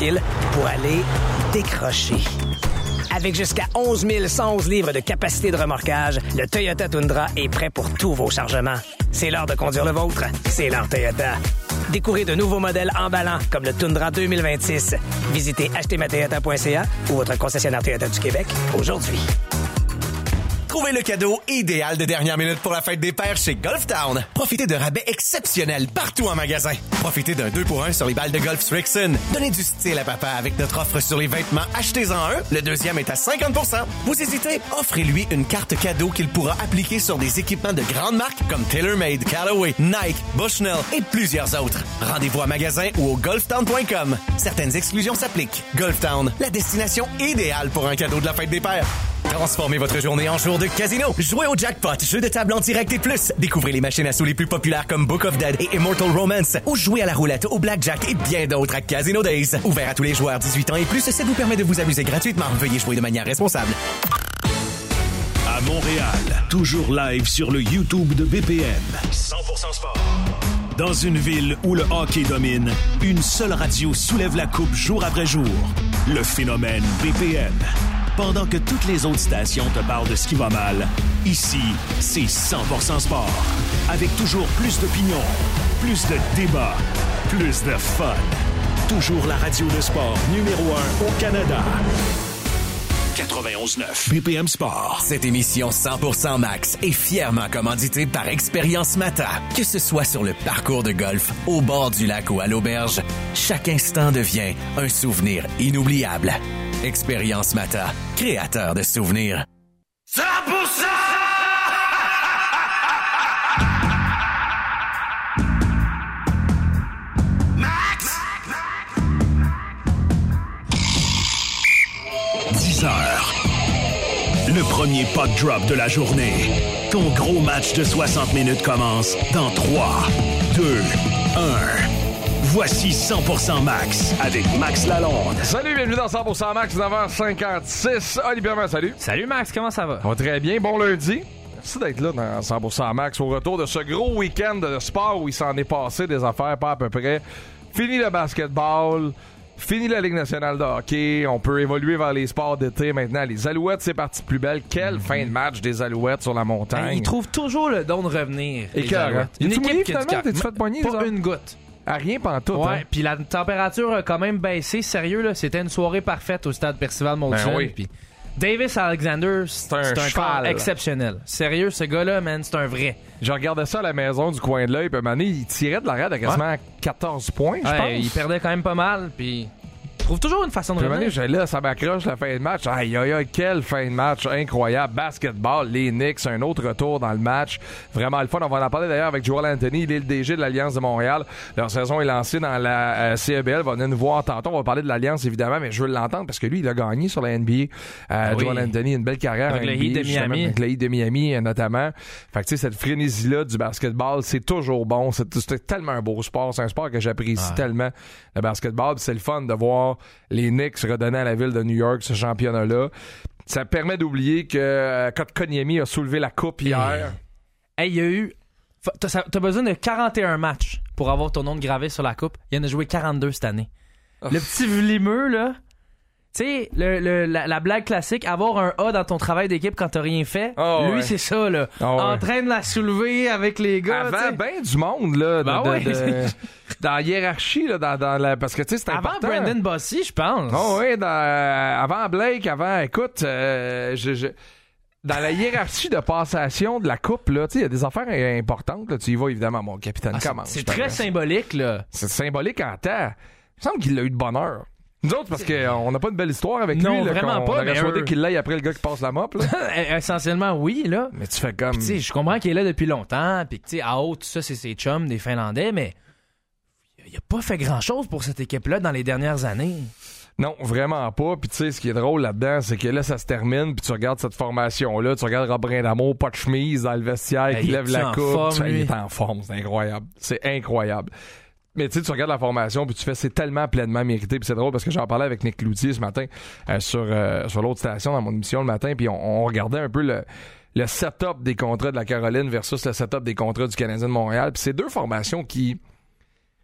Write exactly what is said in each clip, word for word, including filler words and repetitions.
fil pour aller décrocher. Avec jusqu'à onze mille cent onze livres de capacité de remorquage, le Toyota Tundra est prêt pour tous vos chargements. C'est l'heure de conduire le vôtre. C'est l'heure Toyota. Découvrez de nouveaux modèles emballants comme le Tundra deux mille vingt-six. Visitez acheter ma toyota point c a ou votre concessionnaire Toyota du Québec aujourd'hui. Trouvez le cadeau idéal de dernière minute pour la fête des pères chez Golf Town. Profitez de rabais exceptionnels partout en magasin. Profitez d'un deux pour un sur les balles de golf Strixon. Donnez du style à papa avec notre offre sur les vêtements. Achetez-en un, le deuxième est à cinquante pour cent. Vous hésitez? Offrez-lui une carte cadeau qu'il pourra appliquer sur des équipements de grandes marques comme TaylorMade, Callaway, Nike, Bushnell et plusieurs autres. Rendez-vous en magasin ou au golf town point com. Certaines exclusions s'appliquent. Golf Town, la destination idéale pour un cadeau de la fête des pères. Transformez votre journée en jour de casino. Jouez au jackpot, jeu de table en direct et plus. Découvrez les machines à sous les plus populaires comme Book of Dead et Immortal Romance. Ou jouez à la roulette, au blackjack et bien d'autres à Casino Days. Ouvert à tous les joueurs dix-huit ans et plus, ça vous permet de vous amuser gratuitement. Veuillez jouer de manière responsable. À Montréal, toujours live sur le YouTube de B P M. cent pour cent sport. Dans une ville où le hockey domine, une seule radio soulève la coupe jour après jour. Le phénomène B P M. Pendant que toutes les autres stations te parlent de ce qui va mal, ici, c'est cent pour cent sport. Avec toujours plus d'opinions, plus de débats, plus de fun. Toujours la radio de sport numéro un au Canada. quatre-vingt-onze neuf B P M Sport. Cette émission cent pour cent Max est fièrement commanditée par Expérience Mata. Que ce soit sur le parcours de golf, au bord du lac ou à l'auberge, chaque instant devient un souvenir inoubliable. Expérience Mata, créateur de souvenirs. cent pour cent! Max! dix heures. Le premier puck drop de la journée. Ton gros match de soixante minutes commence dans trois, deux, un. Voici cent pour cent Max avec Max Lalonde. Salut, bienvenue dans cent pour cent Max, neuf heures cinquante-six. Olivier Berman, salut. Salut Max, comment ça va? Ça va très bien, bon lundi. Merci d'être là dans cent pour cent Max au retour de ce gros week-end de sport où il s'en est passé des affaires pas à peu près. Fini le basketball, fini la Ligue nationale de hockey. On peut évoluer vers les sports d'été maintenant. Les Alouettes, c'est parti plus belle. Quelle mm-hmm. fin de match des Alouettes sur la montagne. Ben, ils trouvent toujours le don de revenir. Et les Alouettes. Une équipe mouillé, qui a du finalement, t'es-tu fait poigner, pas ça? Une goutte. À rien pantoute. Ouais, hein? puis la température a quand même baissé. Sérieux, là, c'était une soirée parfaite au stade Percival Molson. Ben oui. Puis Davis Alexander, c'est un, c'est un cheval exceptionnel. Sérieux, ce gars-là, man, c'est un vrai. Je regardais ça à la maison du coin de l'œil, puis Mané, il tirait de l'arrêt à quasiment ouais. quatorze points, je ouais, pense. Il perdait quand même pas mal, puis trouve toujours une façon de puis revenir. Mané, là, ça m'accroche la fin de match. Aïe, aïe, aïe, quelle fin de match incroyable. Basketball, les Knicks, un autre retour dans le match. Vraiment le fun. On va en parler d'ailleurs avec Joel Anthony. Il est le D G de l'Alliance de Montréal. Leur saison est lancée dans la euh, C E B L. Va venir nous voir tantôt. On va parler de l'Alliance, évidemment, mais je veux l'entendre parce que lui, il a gagné sur la N B A. Euh, ah oui. Joel Anthony, une belle carrière. Avec le Heat de Miami. Avec le Heat de Miami, notamment. Fait que, tu sais, cette frénésie-là du basketball, c'est toujours bon. C'est, c'est tellement un beau sport. C'est un sport que j'apprécie ah. tellement, le basketball. Puis c'est le fun de voir les Knicks se redonner à la ville de New York ce championnat-là. Ça permet d'oublier que euh, Kotkaniemi a soulevé la coupe hier. Hey, il y a eu... T'as, t'as besoin de quarante et un matchs pour avoir ton nom gravé sur la coupe. Il y en a joué quarante-deux cette année. Oh. Le petit vlimeux, là... Tu sais, le, le, la, la blague classique, avoir un A dans ton travail d'équipe quand t'as rien fait, oh, lui, ouais. c'est ça, là. Oh, en ouais. train de la soulever avec les gars. Avant, ben du monde, là. De, ben de, ouais. de, dans la hiérarchie, là, dans, dans la, parce que, tu sais, c'est avant important. Avant Brandon Bossy, je pense. Oh, oui, dans, euh, avant Blake, avant, écoute, euh, je... je dans la hiérarchie de passation de la coupe, là, tu sais, il y a des affaires importantes, là. Tu y vas, évidemment, mon capitaine ah, commence. C'est, c'est très symbolique, là. C'est symbolique en temps. Il me semble qu'il a eu de bonheur. Nous autres, parce qu'on n'a pas une belle histoire avec non, lui. Non, vraiment on pas. On aurait souhaité qu'il l'aille après le gars qui passe la mop. Là. Essentiellement, oui. là. Mais tu fais comme... Tu sais, je comprends qu'il est là depuis longtemps, puis que, tu sais, à haute, tout ça, c'est ses chums, des Finlandais, mais il a pas fait grand-chose pour cette équipe-là dans les dernières années. Non, vraiment pas. Puis tu sais, ce qui est drôle là-dedans, c'est que là, ça se termine, puis tu regardes cette formation-là, tu regardes Robin D'Amour, pas de chemise dans le vestiaire, ben, qui lève la coupe. Forme, tu, il est en forme, c'est incroyable. C'est incroyable. Mais tu sais, tu regardes la formation puis tu fais, c'est tellement pleinement mérité. Puis c'est drôle parce que j'en parlais avec Nick Cloutier ce matin euh, sur euh, sur l'autre station dans mon émission le matin, puis on, on regardait un peu le le setup des contrats de la Caroline versus le setup des contrats du Canadien de Montréal. Puis c'est deux formations qui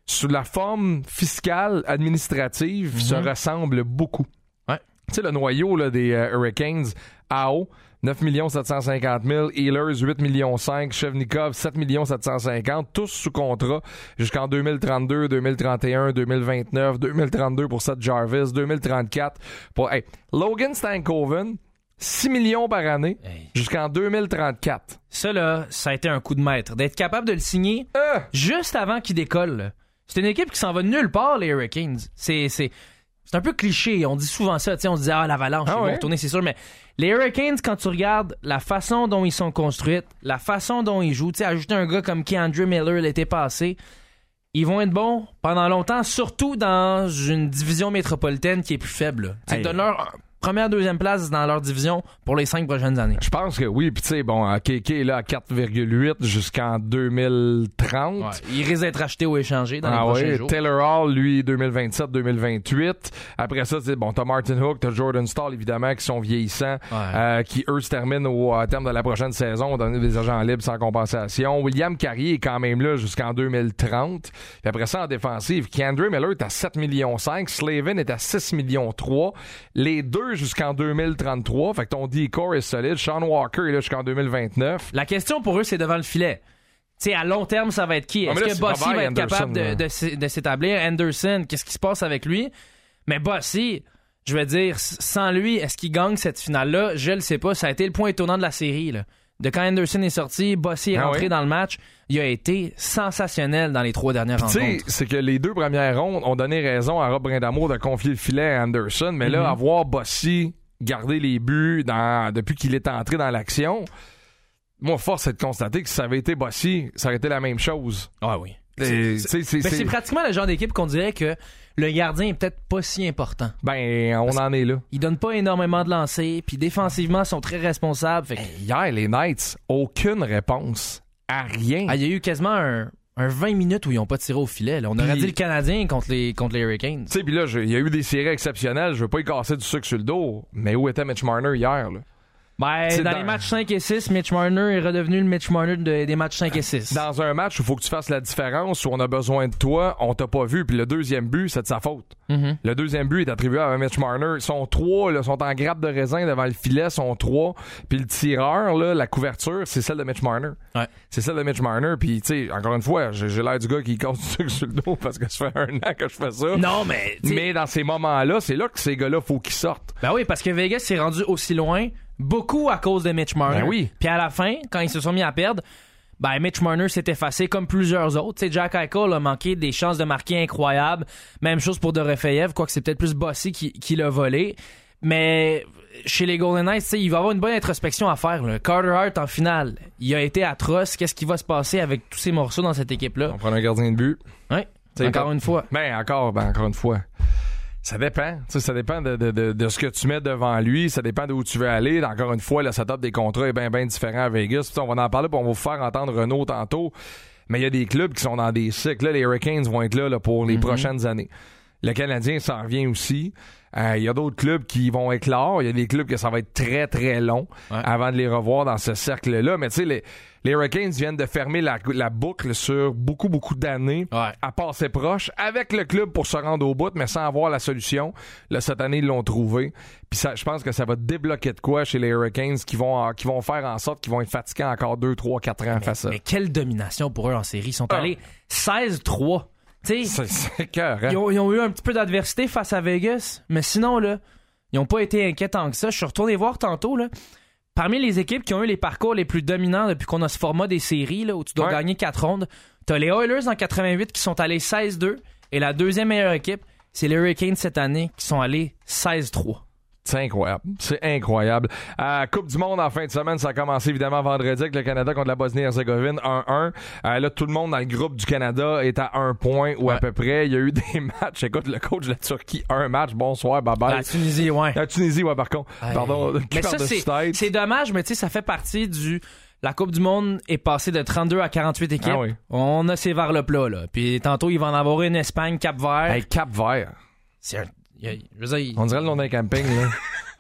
sous la forme fiscale, administrative, mm-hmm. se ressemblent beaucoup. Ouais. Tu sais, le noyau là, des euh, Hurricanes, A O, neuf millions sept cent cinquante mille, Ehlers, huit millions cinq, Chevnikov, sept millions sept cent cinquante, tous sous contrat jusqu'en deux mille trente-deux, deux mille trente et un, deux mille vingt-neuf, deux mille trente-deux pour Seth Jarvis, deux mille trente-quatre pour... Hey, Logan Stankoven, six millions par année hey. jusqu'en deux mille trente-quatre. Ça, là, ça a été un coup de maître. D'être capable de le signer euh! juste avant qu'il décolle. Là. C'est une équipe qui s'en va nulle part, les Hurricanes. C'est... c'est... C'est un peu cliché, on dit souvent ça, tu sais, on se dit ah l'Avalanche, ah, ils ouais. vont retourner, c'est sûr, mais les Hurricanes, quand tu regardes la façon dont ils sont construits, la façon dont ils jouent, tu sais, ajouter un gars comme K'Andre Miller l'été passé, ils vont être bons pendant longtemps, surtout dans une division métropolitaine qui est plus faible. Tu sais, donne-leur première, deuxième place dans leur division pour les cinq prochaines années. Je pense que oui, puis tu sais, bon, K K est là à quatre virgule huit jusqu'en deux mille trente. Ouais, il risque d'être acheté ou échangé dans ah les prochains ouais, jours. Taylor Hall, lui, deux mille vingt-sept deux mille vingt-huit. Après ça, c'est bon, t'as Martin Hook, t'as Jordan Staal, évidemment, qui sont vieillissants, ouais. euh, qui, eux, se terminent au à terme de la prochaine saison, on donne des agents libres sans compensation. William Carrier est quand même là jusqu'en deux mille trente. Puis après ça, en défensive, K'Andre Miller est à sept millions cinq, Slavin est à six millions trois. Les deux jusqu'en deux mille trente-trois. Fait que ton D-Core est solide. Sean Walker est là jusqu'en deux mille vingt-neuf. La question pour eux, c'est devant le filet. Tu sais, à long terme, ça va être qui? Est-ce ah, là, que Bossy va être Anderson, capable de, de, de s'établir? Anderson, qu'est-ce qui se passe avec lui? Mais Bossy, je veux dire, sans lui, est-ce qu'il gagne cette finale-là? Je le sais pas. Ça a été le point étonnant de la série, là. De quand Anderson est sorti, Bossy est ah rentré oui? dans le match. Il a été sensationnel dans les trois dernières Puis rencontres. Tu sais, c'est que les deux premières rondes ont donné raison à Rob Brindamour de confier le filet à Anderson. Mais mm-hmm. là, avoir Bossy garder les buts dans, depuis qu'il est entré dans l'action, moi, force est de constater que si ça avait été Bossy, ça aurait été la même chose. Ah oui. C'est, c'est, c'est, ben, c'est pratiquement le genre d'équipe qu'on dirait que le gardien est peut-être pas si important. Ben, on Parce en est là. Il donne pas énormément de lancers, puis défensivement, ils sont très responsables. Fait que... hey, hier, les Knights, aucune réponse à rien. Ah, il y a eu quasiment un... un vingt minutes où ils n'ont pas tiré au filet. Là. On aurait pis, dit le Canadien contre les, contre les Hurricanes. Tu sais, puis là, il y a eu des séries exceptionnelles. Je veux pas y casser du sucre sur le dos. Mais où était Mitch Marner hier? Là? Ben, dans, dans les matchs cinq et six, Mitch Marner est redevenu le Mitch Marner de, des matchs cinq et six. Dans un match où il faut que tu fasses la différence, où on a besoin de toi, on t'a pas vu, puis le deuxième but, c'est de sa faute. Mm-hmm. Le deuxième but est attribué à Mitch Marner. Ils sont trois, là, sont en grappe de raisin devant le filet, sont trois. Puis le tireur, là, la couverture, c'est celle de Mitch Marner. Ouais. C'est celle de Mitch Marner, puis tu sais, encore une fois, j'ai, j'ai l'air du gars qui casse du sucre sur le dos parce que ça fait un an que je fais ça. Non, mais... T'sais... Mais dans ces moments-là, c'est là que ces gars-là, faut qu'ils sortent. Ben oui, parce que Vegas s'est rendu aussi loin... Beaucoup à cause de Mitch Marner. Ben oui. Puis à la fin, quand ils se sont mis à perdre, ben Mitch Marner s'est effacé comme plusieurs autres. T'sais, Jack Eichel a manqué des chances de marquer incroyables. Même chose pour Dorofeyev, quoique c'est peut-être plus Bossy qui, qui l'a volé. Mais chez les Golden Knights, il va y avoir une bonne introspection à faire. Là. Carter Hart en finale, il a été atroce. Qu'est-ce qui va se passer avec tous ces morceaux dans cette équipe-là? On prend un gardien de but. Oui, encore quand... une fois. Ben encore, ben encore une fois. Ça dépend. T'sais, ça dépend de, de, de, de ce que tu mets devant lui. Ça dépend d'où tu veux aller. Encore une fois, le setup des contrats est bien, bien différent à Vegas. T'sais, on va en parler, puis on va vous faire entendre Renaud tantôt. Mais il y a des clubs qui sont dans des cycles. Là, les Hurricanes vont être là, là pour les mm-hmm. prochaines années. Le Canadien s'en revient aussi. Il euh, y a d'autres clubs qui vont éclore. Il y a des clubs que ça va être très, très long ouais. avant de les revoir dans ce cercle-là. Mais tu sais, les, les Hurricanes viennent de fermer la, la boucle sur beaucoup, beaucoup d'années ouais. à passer proche avec le club pour se rendre au bout, mais sans avoir la solution. Là, cette année, ils l'ont trouvé. Puis ça, je pense que ça va débloquer de quoi chez les Hurricanes qui vont, qui vont faire en sorte qu'ils vont être fatiguants encore deux, trois, quatre ans mais, face à. Mais quelle domination pour eux en série. Ils sont ah. allés seize trois. C'est, c'est cœur, hein? ils, ont, ils ont eu un petit peu d'adversité face à Vegas, mais sinon, là, ils n'ont pas été inquiétants que ça. Je suis retourné voir tantôt, là. Parmi les équipes qui ont eu les parcours les plus dominants depuis qu'on a ce format des séries, là, où tu dois ouais. gagner quatre rondes, t'as les Oilers en quatre-vingt-huit qui sont allés seize deux, et la deuxième meilleure équipe, c'est les Hurricanes cette année qui sont allés seize trois. C'est incroyable. C'est incroyable. Euh, Coupe du Monde en fin de semaine, ça a commencé évidemment vendredi avec le Canada contre la Bosnie-Herzégovine un un. Euh, là, tout le monde dans le groupe du Canada est à un point ou ouais. à peu près. Il y a eu des matchs. Écoute, le coach de la Turquie, un match. Bonsoir, bye bye. La Tunisie, ouais. La Tunisie, ouais, par contre. Hey. Pardon. Mais ça, c'est, c'est dommage, mais tu sais, ça fait partie du... La Coupe du Monde est passée de trente-deux à quarante-huit équipes. Ah oui. On a ces vers le plat, là. Puis tantôt, il va en avoir une Espagne, Cap-Vert. Hey, Cap-Vert. C'est un... Il, je veux dire, il... On dirait le nom d'un camping, là.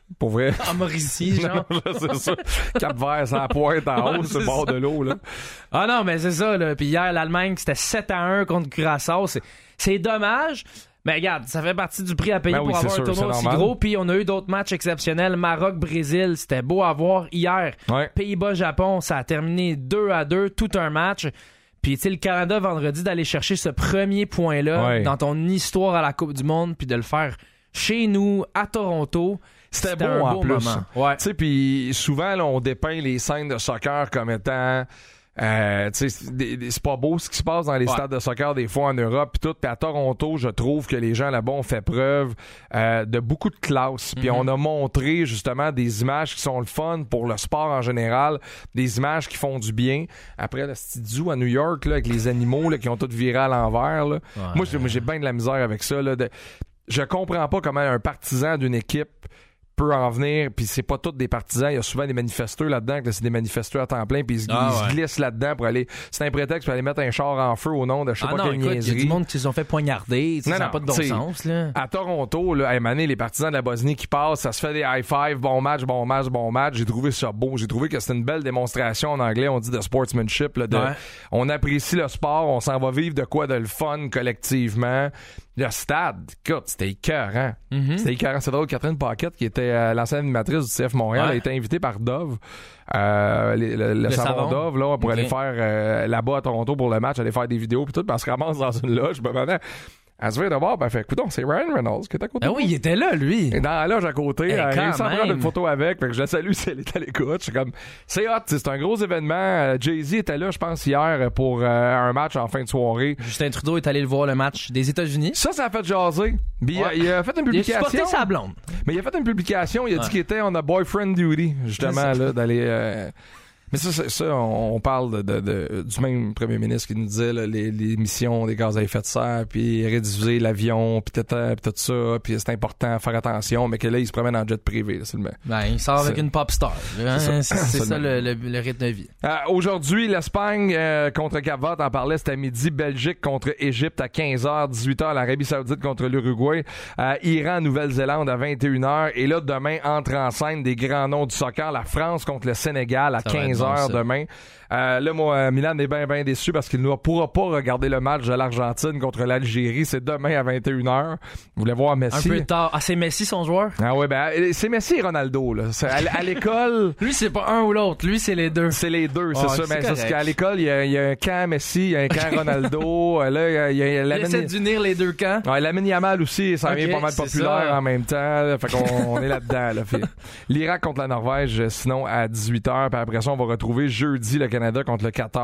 Pour vrai. En Mauricie, genre. C'est ça. Cap-Vert, sans pointe en haut, sur le bord de l'eau, là. Ah non, mais c'est ça, là. Puis hier, l'Allemagne, c'était sept à un contre Curaçao. C'est, c'est dommage. Mais regarde, ça fait partie du prix à payer ben oui, pour avoir sûr, un tournoi aussi normal. gros. Puis on a eu d'autres matchs exceptionnels. Maroc-Brésil, c'était beau à voir hier. Ouais. Pays-Bas-Japon, ça a terminé deux à deux, tout un match. Puis tu sais, le Canada, vendredi, d'aller chercher ce premier point-là ouais. dans ton histoire à la Coupe du Monde, puis de le faire chez nous, à Toronto. C'était, C'était beau un en beau plus. moment. Ouais. Tu sais, puis souvent, là, on dépeint les scènes de soccer comme étant... Euh, tu sais, c'est, c'est pas beau ce qui se passe dans les ouais. stades de soccer des fois en Europe puis tout. Puis à Toronto, je trouve que les gens là-bas ont fait preuve euh, de beaucoup de classe. Puis mm-hmm. on a montré justement des images qui sont le fun pour le sport en général, des images qui font du bien. Après le petit zoo à New York là, avec les animaux là, qui ont tout viré à l'envers. Là. Ouais. Moi, j'ai, moi, j'ai bien de la misère avec ça. Là, de, je comprends pas comment un partisan d'une équipe peut en venir, puis c'est pas tous des partisans, il y a souvent des manifesteurs là-dedans, que c'est des manifesteurs à temps plein, puis ils, ah, ils ouais. se glissent là-dedans pour aller, c'est un prétexte pour aller mettre un char en feu au nom de je sais ah pas non, quelle écoute, niaiserie. Il y a du monde qui se sont fait poignarder, non, ça n'a pas de bon sens. Là. À Toronto, là, à Mané, les partisans de la Bosnie qui passent, ça se fait des high-five, bon match, bon match, bon match, j'ai trouvé ça beau, j'ai trouvé que c'était une belle démonstration en anglais, on dit de sportsmanship, là, de, ouais. on apprécie le sport, on s'en va vivre de quoi de le fun collectivement. Le stade, écoute, c'était écœurant. Mm-hmm. C'était écœurant. C'est drôle, Catherine Paquette, qui était euh, l'ancienne animatrice du C F Montréal, ouais. a été invitée par Dove, euh, le, le, le, le savon, savon Dove, là, pour okay. aller faire euh, là-bas à Toronto pour le match, aller faire des vidéos, puis tout, puis on se ramasse dans une loge, ben maintenant... Elle se vient de voir, ben, fait, écoute, c'est Ryan Reynolds qui est à côté. Ah oui, il était là, lui. Et dans la loge à côté, hey, elle réussit à prendre une photo avec, fait que je la salue si elle est à l'écoute. Je suis comme, c'est hot, c'est un gros événement. Jay-Z était là, je pense, hier pour euh, un match en fin de soirée. Justin Trudeau est allé le voir, le match des États-Unis. Ça, ça a fait jaser. Puis, ouais. il, a, il a fait une publication. Il a supporté sa blonde. Mais il a fait une publication, il a ouais. dit qu'il était on a boyfriend duty, justement, là, d'aller... Euh, Mais ça, ça, ça on, on parle de, de, de, du même premier ministre qui nous disait là, les, les émissions des gaz à effet de serre, puis rédiger l'avion, puis tout, tout ça, puis c'est important, faire attention, mais que là, il se promène en jet privé. Là, c'est le même. Ben, il sort c'est... avec une pop star. Hein? C'est ça, c'est, c'est ça le, le, le rythme de vie. Euh, aujourd'hui, l'Espagne euh, contre Cap-Vert, t'en parlais, c'était à midi. Belgique contre Égypte à quinze heures, dix-huit heures, l'Arabie Saoudite contre l'Uruguay, euh, Iran, Nouvelle-Zélande à vingt et une heures, et là, demain, entre en scène des grands noms du soccer, la France contre le Sénégal à ça quinze heures bon, demain. Euh, là, moi, Milan est bien, bien déçu parce qu'il ne pourra pas regarder le match de l'Argentine contre l'Algérie. C'est demain à vingt et une heures. Vous voulez voir Messi? Un peu tard. Ah, c'est Messi son joueur? Ah ouais, ben, c'est Messi et Ronaldo, là. C'est, à, à l'école... Lui, c'est pas un ou l'autre. Lui, c'est les deux. C'est les deux, c'est oh, ça. C'est mais c'est qu'à l'école, il y, a, il y a un camp Messi, il y a un camp Ronaldo. Là, il y a, il y a Lamine... Il essaie d'unir les deux camps. Ouais, Lamine Yamal aussi, ça okay, vient pas mal populaire ça. En même temps. Là, fait qu'on on est là-dedans, là. Fait. L'Irak contre la Norvège, sinon, à dix-huit heures. Puis après ça, on va retrouver jeudi le Canada contre le Qatar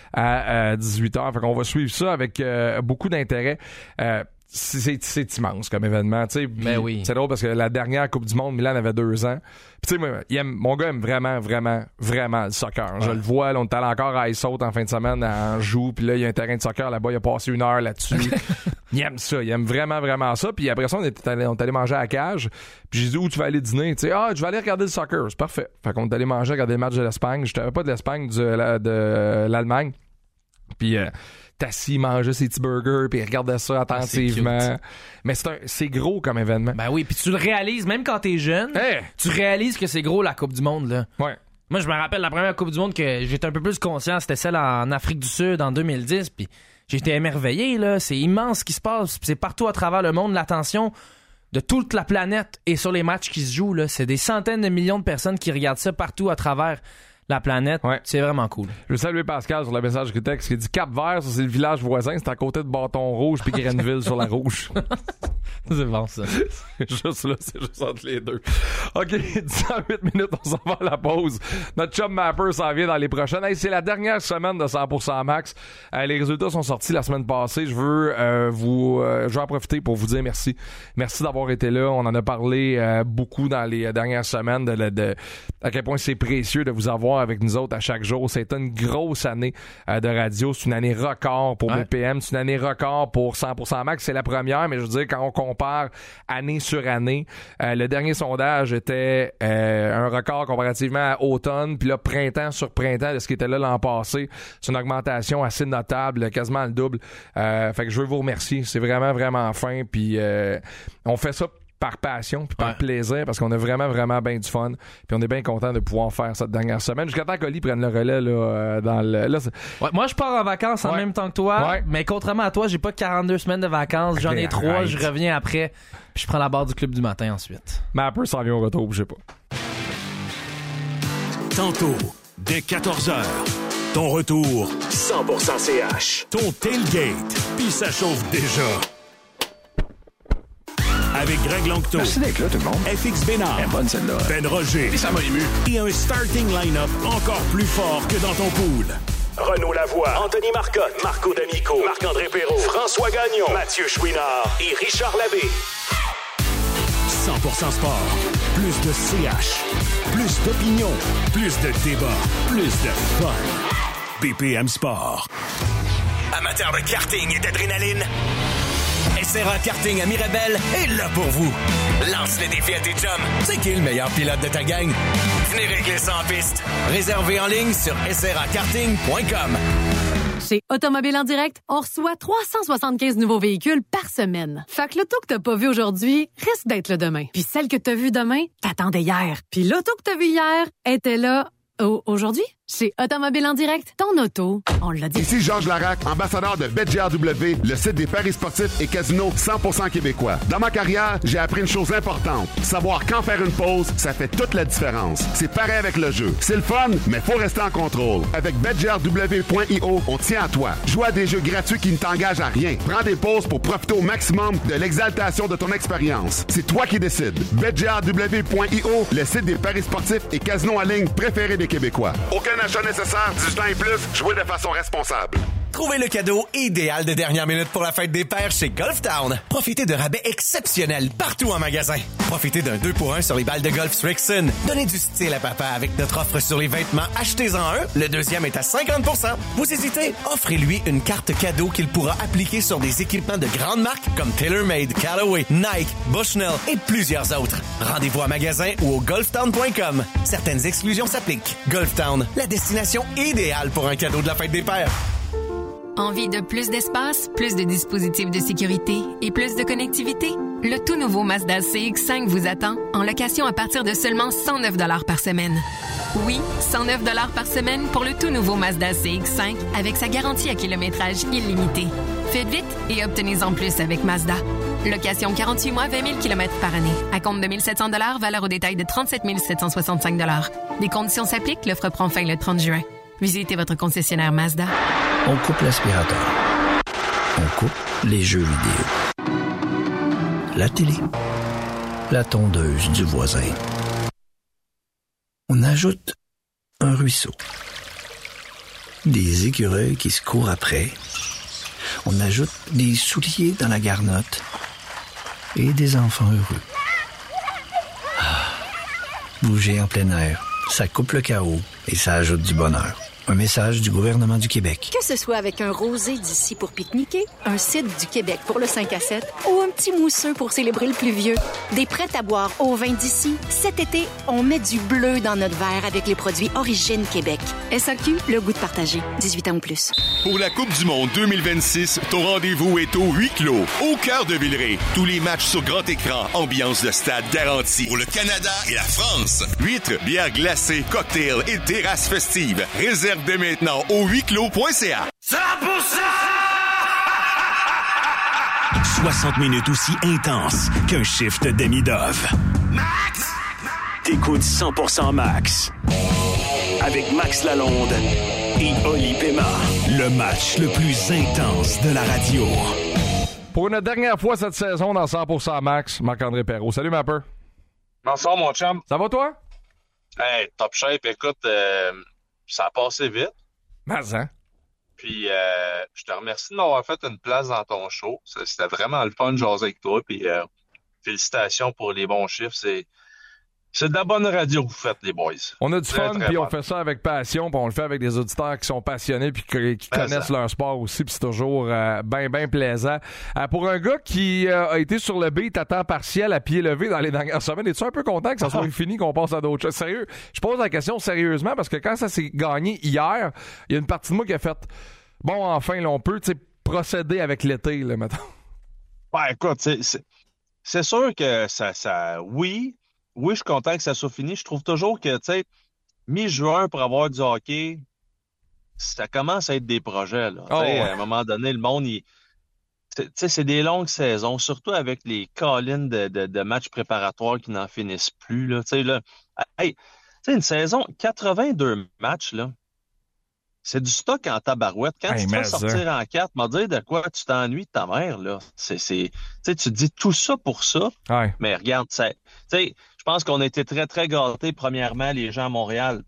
à, à dix-huit heures. Fait qu'on va suivre ça avec euh, beaucoup d'intérêt. Euh, c'est, c'est immense comme événement, tu sais. Ben oui. C'est drôle parce que la dernière Coupe du Monde, Milan avait deux ans. Puis tu sais, moi, il aime, mon gars aime vraiment, vraiment, vraiment le soccer. Ouais. Je le vois, là, on est allé encore à Ice en fin de semaine, en joue, puis là, il y a un terrain de soccer là-bas, il a passé une heure là-dessus. Il aime ça, il aime vraiment, vraiment ça. Puis après ça, on est allé, on est allé manger à la cage. Puis j'ai dit, où tu vas aller dîner? Tu sais, ah, je vais aller regarder le soccer. C'est parfait. Fait qu'on est allé manger, regarder le match de l'Espagne. Je savais pas de l'Espagne, de, de, de l'Allemagne. Puis euh, t'assis, mangeait ses petits burgers, puis il regardait ça attentivement. Ah, c'est mais c'est, un, c'est gros comme événement. Ben oui, puis tu le réalises, même quand t'es jeune, hey! Tu réalises que c'est gros la Coupe du Monde, là. Ouais. Moi, je me rappelle la première Coupe du Monde que j'étais un peu plus conscient, c'était celle en Afrique du Sud en deux mille dix, puis j'étais émerveillé, là. C'est immense ce qui se passe, c'est partout à travers le monde, l'attention de toute la planète et sur les matchs qui se jouent, là. C'est des centaines de millions de personnes qui regardent ça partout à travers la planète, ouais. C'est vraiment cool. Je veux saluer Pascal sur le message du texte qui dit Cap-Vert, c'est le village voisin, c'est à côté de Bâton Rouge puis Grenville sur la Rouge. C'est bon ça. C'est juste là, c'est juste entre les deux. OK, dix-huit minutes, on s'en va à la pause. Notre chum Mapper s'en vient dans les prochaines. Hey, c'est la dernière semaine de cent pour cent max. Euh, les résultats sont sortis la semaine passée. Je veux euh, vous, euh, je vais en profiter pour vous dire merci. Merci d'avoir été là. On en a parlé euh, beaucoup dans les dernières semaines de, de, de à quel point c'est précieux de vous avoir avec nous autres à chaque jour. C'est une grosse année euh, de radio. C'est une année record pour ouais. B P M. C'est une année record pour cent pour cent max. C'est la première, mais je veux dire, quand on compare année sur année, euh, le dernier sondage était euh, un record comparativement à automne, puis là, printemps sur printemps de ce qui était là l'an passé. C'est une augmentation assez notable, quasiment le double. Euh, fait que je veux vous remercier. C'est vraiment, vraiment fin. Puis euh, on fait ça par passion puis par ouais. plaisir parce qu'on a vraiment, vraiment bien du fun. Puis on est bien content de pouvoir faire cette dernière semaine. Jusqu'à temps qu'Oli prenne le relais là, euh, dans le. Là, ouais, moi, je pars en vacances en ouais. même temps que toi. Ouais. Mais contrairement à toi, j'ai pas quarante-deux semaines de vacances. J'en ai trois. Arrête. Je reviens après. Puis je prends la barre du club du matin ensuite. Mais un peu s'en vient au retour, je sais pas. Tantôt, dès quatorze heures, ton retour cent pour cent C H. Ton tailgate, puis ça chauffe déjà. Avec Greg Longto. Merci d'être là, tout le monde. F X Bénard. Elle est bonne, celle-là. Ben Roger. Et ça m'a ému. Et un starting line-up encore plus fort que dans ton pool. Renaud Lavoie, Anthony Marcotte, Marco D'Amico, Marc-André Perrault, François Gagnon, Mathieu Chouinard et Richard Labbé. cent pour cent sport. Plus de C H. Plus d'opinion. Plus de débat. Plus de fun. B P M Sport. Amateurs de karting et d'adrénaline, S R A Karting à Mirabel est là pour vous. Lance le défi à tes chums. C'est qui le meilleur pilote de ta gang? Venez régler ça en piste. Réservé en ligne sur s r a karting point com. Chez Automobile en direct, on reçoit trois cent soixante-quinze nouveaux véhicules par semaine. Fait que l'auto que t'as pas vu aujourd'hui risque d'être là demain. Puis celle que t'as vue demain, t'attendais hier. Puis l'auto que t'as vue hier était là au- aujourd'hui. Chez Automobile en direct, ton auto, on l'a dit. Ici Georges Larac, ambassadeur de B J R W, le site des paris sportifs et casinos cent pour cent québécois. Dans ma carrière, j'ai appris une chose importante. Savoir quand faire une pause, ça fait toute la différence. C'est pareil avec le jeu. C'est le fun, mais faut rester en contrôle. Avec B J R W point I O, on tient à toi. Joue à des jeux gratuits qui ne t'engagent à rien. Prends des pauses pour profiter au maximum de l'exaltation de ton expérience. C'est toi qui décides. B J R W point I O, le site des paris sportifs et casinos en ligne préféré des Québécois. Aucun achat nécessaire, dix-huit ans et plus, jouez de façon responsable. Trouvez le cadeau idéal de dernière minute pour la fête des pères chez Golf Town. Profitez de rabais exceptionnels partout en magasin. Profitez d'un deux pour un sur les balles de golf Strixon. Donnez du style à papa avec notre offre sur les vêtements. Achetez-en un, le deuxième est à cinquante pour cent. Vous hésitez? Offrez-lui une carte cadeau qu'il pourra appliquer sur des équipements de grandes marques comme TaylorMade, Callaway, Nike, Bushnell et plusieurs autres. Rendez-vous en magasin ou au golf town point com. Certaines exclusions s'appliquent. Golf Town, la destination idéale pour un cadeau de la fête des pères. Envie de plus d'espace, plus de dispositifs de sécurité et plus de connectivité? Le tout nouveau Mazda C X cinq vous attend en location à partir de seulement cent neuf dollars par semaine. Oui, cent neuf dollars par semaine pour le tout nouveau Mazda C X cinq avec sa garantie à kilométrage illimité. Faites vite et obtenez-en plus avec Mazda. Location quarante-huit mois, vingt mille kilomètres par année. À compte de mille sept cents dollars, valeur au détail de trente-sept mille sept cent soixante-cinq dollars. Les conditions s'appliquent, l'offre prend fin le trente juin. Visitez votre concessionnaire Mazda. On coupe l'aspirateur. On coupe les jeux vidéo. La télé. La tondeuse du voisin. On ajoute un ruisseau. Des écureuils qui se courent après. On ajoute des souliers dans la garnotte. Et des enfants heureux. Ah. Bouger en plein air, ça coupe le chaos et ça ajoute du bonheur. Un message du gouvernement du Québec. Que ce soit avec un rosé d'ici pour pique-niquer, un cidre du Québec pour le cinq à sept ou un petit mousseux pour célébrer le pluvieux, des prêts à boire au vin d'ici, cet été, on met du bleu dans notre verre avec les produits Origine Québec. S A Q, le goût de partager. dix-huit ans ou plus. Pour la Coupe du monde deux mille vingt-six, ton rendez-vous est au huis clos, au cœur de Villeray. Tous les matchs sur grand écran, ambiance de stade garantie. Pour le Canada et la France. Huîtres, bières glacées, cocktails et terrasses festives. Réserve dès maintenant au huis clos point c a. cent pour cent! soixante minutes aussi intenses qu'un shift de demi-dove. Max! T'écoutes cent pour cent Max. Avec Max Lalonde et Oli Pema. Le match le plus intense de la radio. Pour une dernière fois cette saison dans cent pour cent Max, Marc-André Perrault. Salut, Mapper. Bonsoir, mon chum. Ça va, toi? Hey, top shape. Écoute, euh, ça a passé vite. Mais, hein? Puis, euh, je te remercie de m'avoir fait une place dans ton show. Ça, c'était vraiment le fun de jaser avec toi. Puis, euh, félicitations pour les bons chiffres. C'est, c'est de la bonne radio que vous faites, les boys. On a du très, fun, très puis on bon. fait ça avec passion, puis on le fait avec des auditeurs qui sont passionnés puis qui, qui Ben connaissent ça. leur sport aussi, puis c'est toujours euh, bien, bien plaisant. Euh, pour un gars qui euh, a été sur le beat à temps partiel, à pied levé dans les dernières semaines, es-tu un peu content que ça soit fini, qu'on passe à d'autres choses? Sérieux, je pose la question sérieusement, parce que quand ça s'est gagné hier, il y a une partie de moi qui a fait « Bon, enfin, là, on peut, tu sais, procéder avec l'été, là, mettons. » Ben, écoute, c'est, c'est, c'est sûr que ça, ça, oui, oui, je suis content que ça soit fini. Je trouve toujours que, tu sais, mi-juin pour avoir du hockey, ça commence à être des projets, là. Oh, ouais. À un moment donné, le monde, il, tu sais, c'est des longues saisons, surtout avec les call-ins de, de, de matchs préparatoires qui n'en finissent plus, là. Tu sais, là, hey, tu sais, une saison, quatre-vingt-deux matchs, là, c'est du stock en tabarouette. Quand hey, tu te fais sortir en quatre, m'en dire de quoi tu t'ennuies de ta mère, là. C'est, c'est, tu sais, tu te dis tout ça pour ça. Ouais. Mais regarde, tu sais, je pense qu'on a été très, très gâtés, premièrement, les gens à Montréal,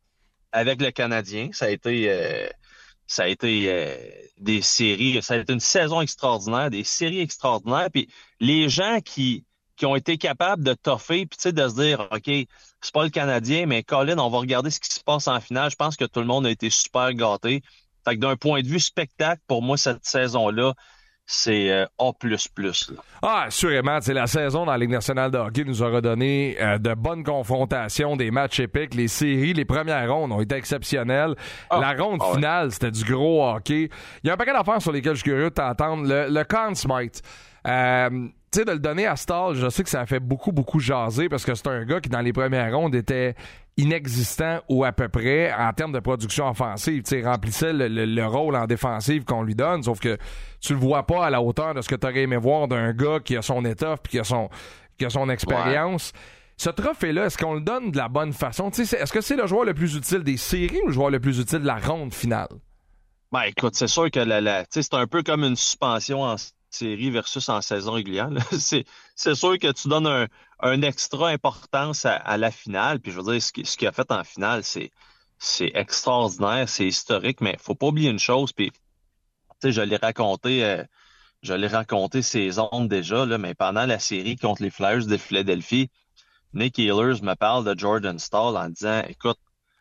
avec le Canadien. Ça a été, euh, ça a été euh, des séries, ça a été une saison extraordinaire, des séries extraordinaires. Puis les gens qui, qui ont été capables de toffer, puis tu sais, de se dire, OK, c'est pas le Canadien, mais Colin, on va regarder ce qui se passe en finale. Je pense que tout le monde a été super gâté. Fait que d'un point de vue spectacle, pour moi, cette saison-là, c'est euh, A plus plus. Là. Ah, assurément. La saison dans la Ligue nationale de hockey nous aura donné euh, de bonnes confrontations, des matchs épiques. Les séries, les premières rondes ont été exceptionnelles. Oh. La ronde oh, finale, ouais. C'était du gros hockey. Il y a un paquet d'affaires sur lesquelles je suis curieux de t'entendre. Le, le Conn Smythe. Euh, tu sais, de le donner à Stahl, je sais que ça a fait beaucoup, beaucoup jaser parce que c'est un gars qui, dans les premières rondes, était inexistant ou à peu près en termes de production offensive. Tu sais, remplissait le, le, le rôle en défensive qu'on lui donne, sauf que tu le vois pas à la hauteur de ce que tu aurais aimé voir d'un gars qui a son étoffe puis qui a son, qui a son expérience. Ouais. Ce trophée-là, est-ce qu'on le donne de la bonne façon? Tu sais, est-ce que c'est le joueur le plus utile des séries ou le joueur le plus utile de la ronde finale? Ben, écoute, c'est sûr que la, la, c'est un peu comme une suspension en série versus en saison régulière. C'est, c'est sûr que tu donnes un, un extra importance à, à la finale. Puis je veux dire, ce, ce qu'il a fait en finale, c'est, c'est extraordinaire, c'est historique, mais faut pas oublier une chose. Puis, tu sais, je l'ai raconté, euh, je l'ai raconté ces ondes déjà, là, mais pendant la série contre les Flyers de Philadelphie, Nick Ehlers me parle de Jordan Staal en disant, écoute,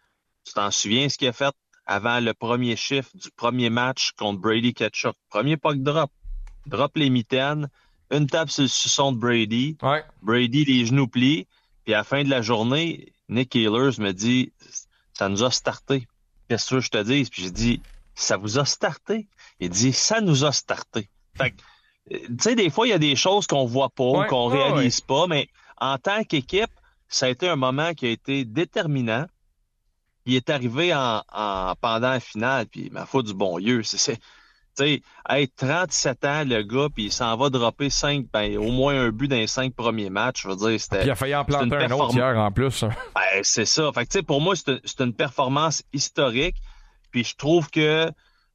tu t'en souviens ce qu'il a fait avant le premier chiffre du premier match contre Brady Tkachuk? Premier puck drop. Drop les mitaines, une tape sur le suçon de Brady. Ouais. Brady, les genoux pliés. Puis à la fin de la journée, Nick Ehlers me dit, ça nous a starté. Qu'est-ce que je te dis? Puis j'ai dit, ça vous a starté? Il dit, ça nous a starté. Fait que, tu sais, des fois, il y a des choses qu'on voit pas, ouais, qu'on ouais, réalise ouais. pas, mais en tant qu'équipe, ça a été un moment qui a été déterminant. Il est arrivé en, en pendant la finale, puis ma foi du bon Dieu, c'est... c'est tu sais, hey, trente-sept ans, le gars, puis il s'en va dropper cinq, ben, au moins un but dans les cinq premiers matchs. Je veux dire, c'était. Puis il a failli en planter un perform... autre hier en plus. Ben, c'est ça. Fait que, tu sais, pour moi, c'est, c'est une performance historique. Puis je trouve que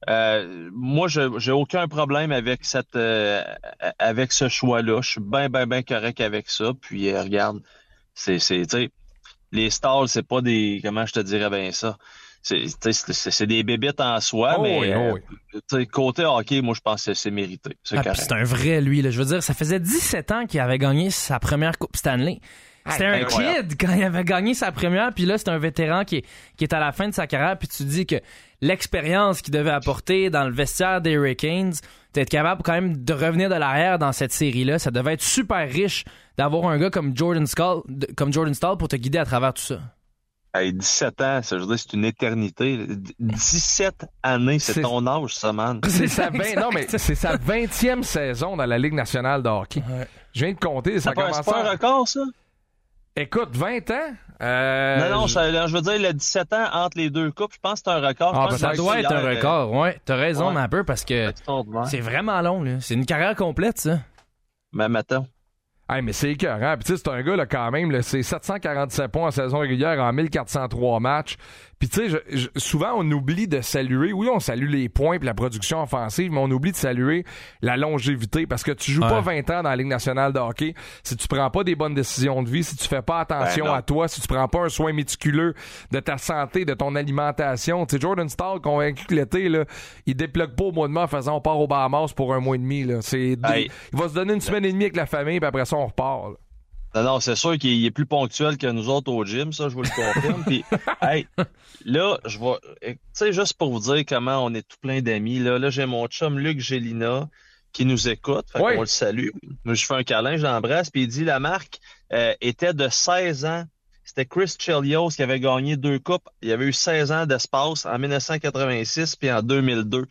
euh, moi, je, j'ai aucun problème avec cette, euh, avec ce choix-là. Je suis bien, bien, bien correct avec ça. Puis euh, regarde, c'est, c'est, tu sais, les Stars, c'est pas des, comment je te dirais bien ça. C'est, c'est, c'est des bébites en soi, oh mais oui, oh oui. Côté hockey, moi, je pense que c'est mérité. C'est, ah, c'est un vrai, lui. Là. Je veux dire, ça faisait dix-sept ans qu'il avait gagné sa première Coupe Stanley. C'était ah, un incroyable. Kid quand il avait gagné sa première, puis là, c'est un vétéran qui est, qui est à la fin de sa carrière, puis tu dis que l'expérience qu'il devait apporter dans le vestiaire des Hurricanes, d'être capable quand même de revenir de l'arrière dans cette série-là, ça devait être super riche d'avoir un gars comme Jordan Staal, comme Jordan Staal pour te guider à travers tout ça. Hey, dix-sept ans, ça, je veux dire, c'est une éternité. dix-sept années, c'est, c'est ton âge, ça, man. C'est sa, vingt... non, mais c'est sa vingtième saison dans la Ligue nationale de hockey. Ouais. Je viens de compter. Ça c'est pas, c'est pas un record, ça? Écoute, vingt ans? Euh... Non, non, je... je veux dire, le dix-sept ans entre les deux coupes, je pense que c'est un record. Ah, ben, ça doit être un record, euh... ouais. T'as raison, ouais. Un peu, parce que c'est vraiment long, là. C'est une carrière complète, ça. Mais mettons. Hey, mais c'est écœurant. Puis tu sais, c'est un gars, là, quand même, là, c'est sept cent quarante-sept points en saison régulière en mille quatre cent trois matchs. Puis tu sais, souvent, on oublie de saluer. Oui, on salue les points et la production offensive, mais on oublie de saluer la longévité. Parce que tu joues ouais. pas vingt ans dans la Ligue nationale de hockey si tu prends pas des bonnes décisions de vie, si tu fais pas attention ben à toi, si tu prends pas un soin méticuleux de ta santé, de ton alimentation. Tu sais, Jordan Staal, convaincu que l'été, là, il déplugue pas au mois de mai en faisant on part aux Bahamas pour un mois et demi. Là. C'est deux... hey. Il va se donner une semaine et demie avec la famille, puis après ça, on repart. Là. Non, non, c'est sûr qu'il est plus ponctuel que nous autres au gym, ça, je vous le confirme. Puis, hey, là, je vais, tu sais, juste pour vous dire comment on est tout plein d'amis, là, là, j'ai mon chum Luc Gélina qui nous écoute, fait oui. qu'on le salue. Je fais un câlin, je l'embrasse, puis il dit la marque euh, était de seize ans. C'était Chris Chelios qui avait gagné deux coupes. Il avait eu seize ans d'espace en dix-neuf cent quatre-vingt-six puis en deux mille deux.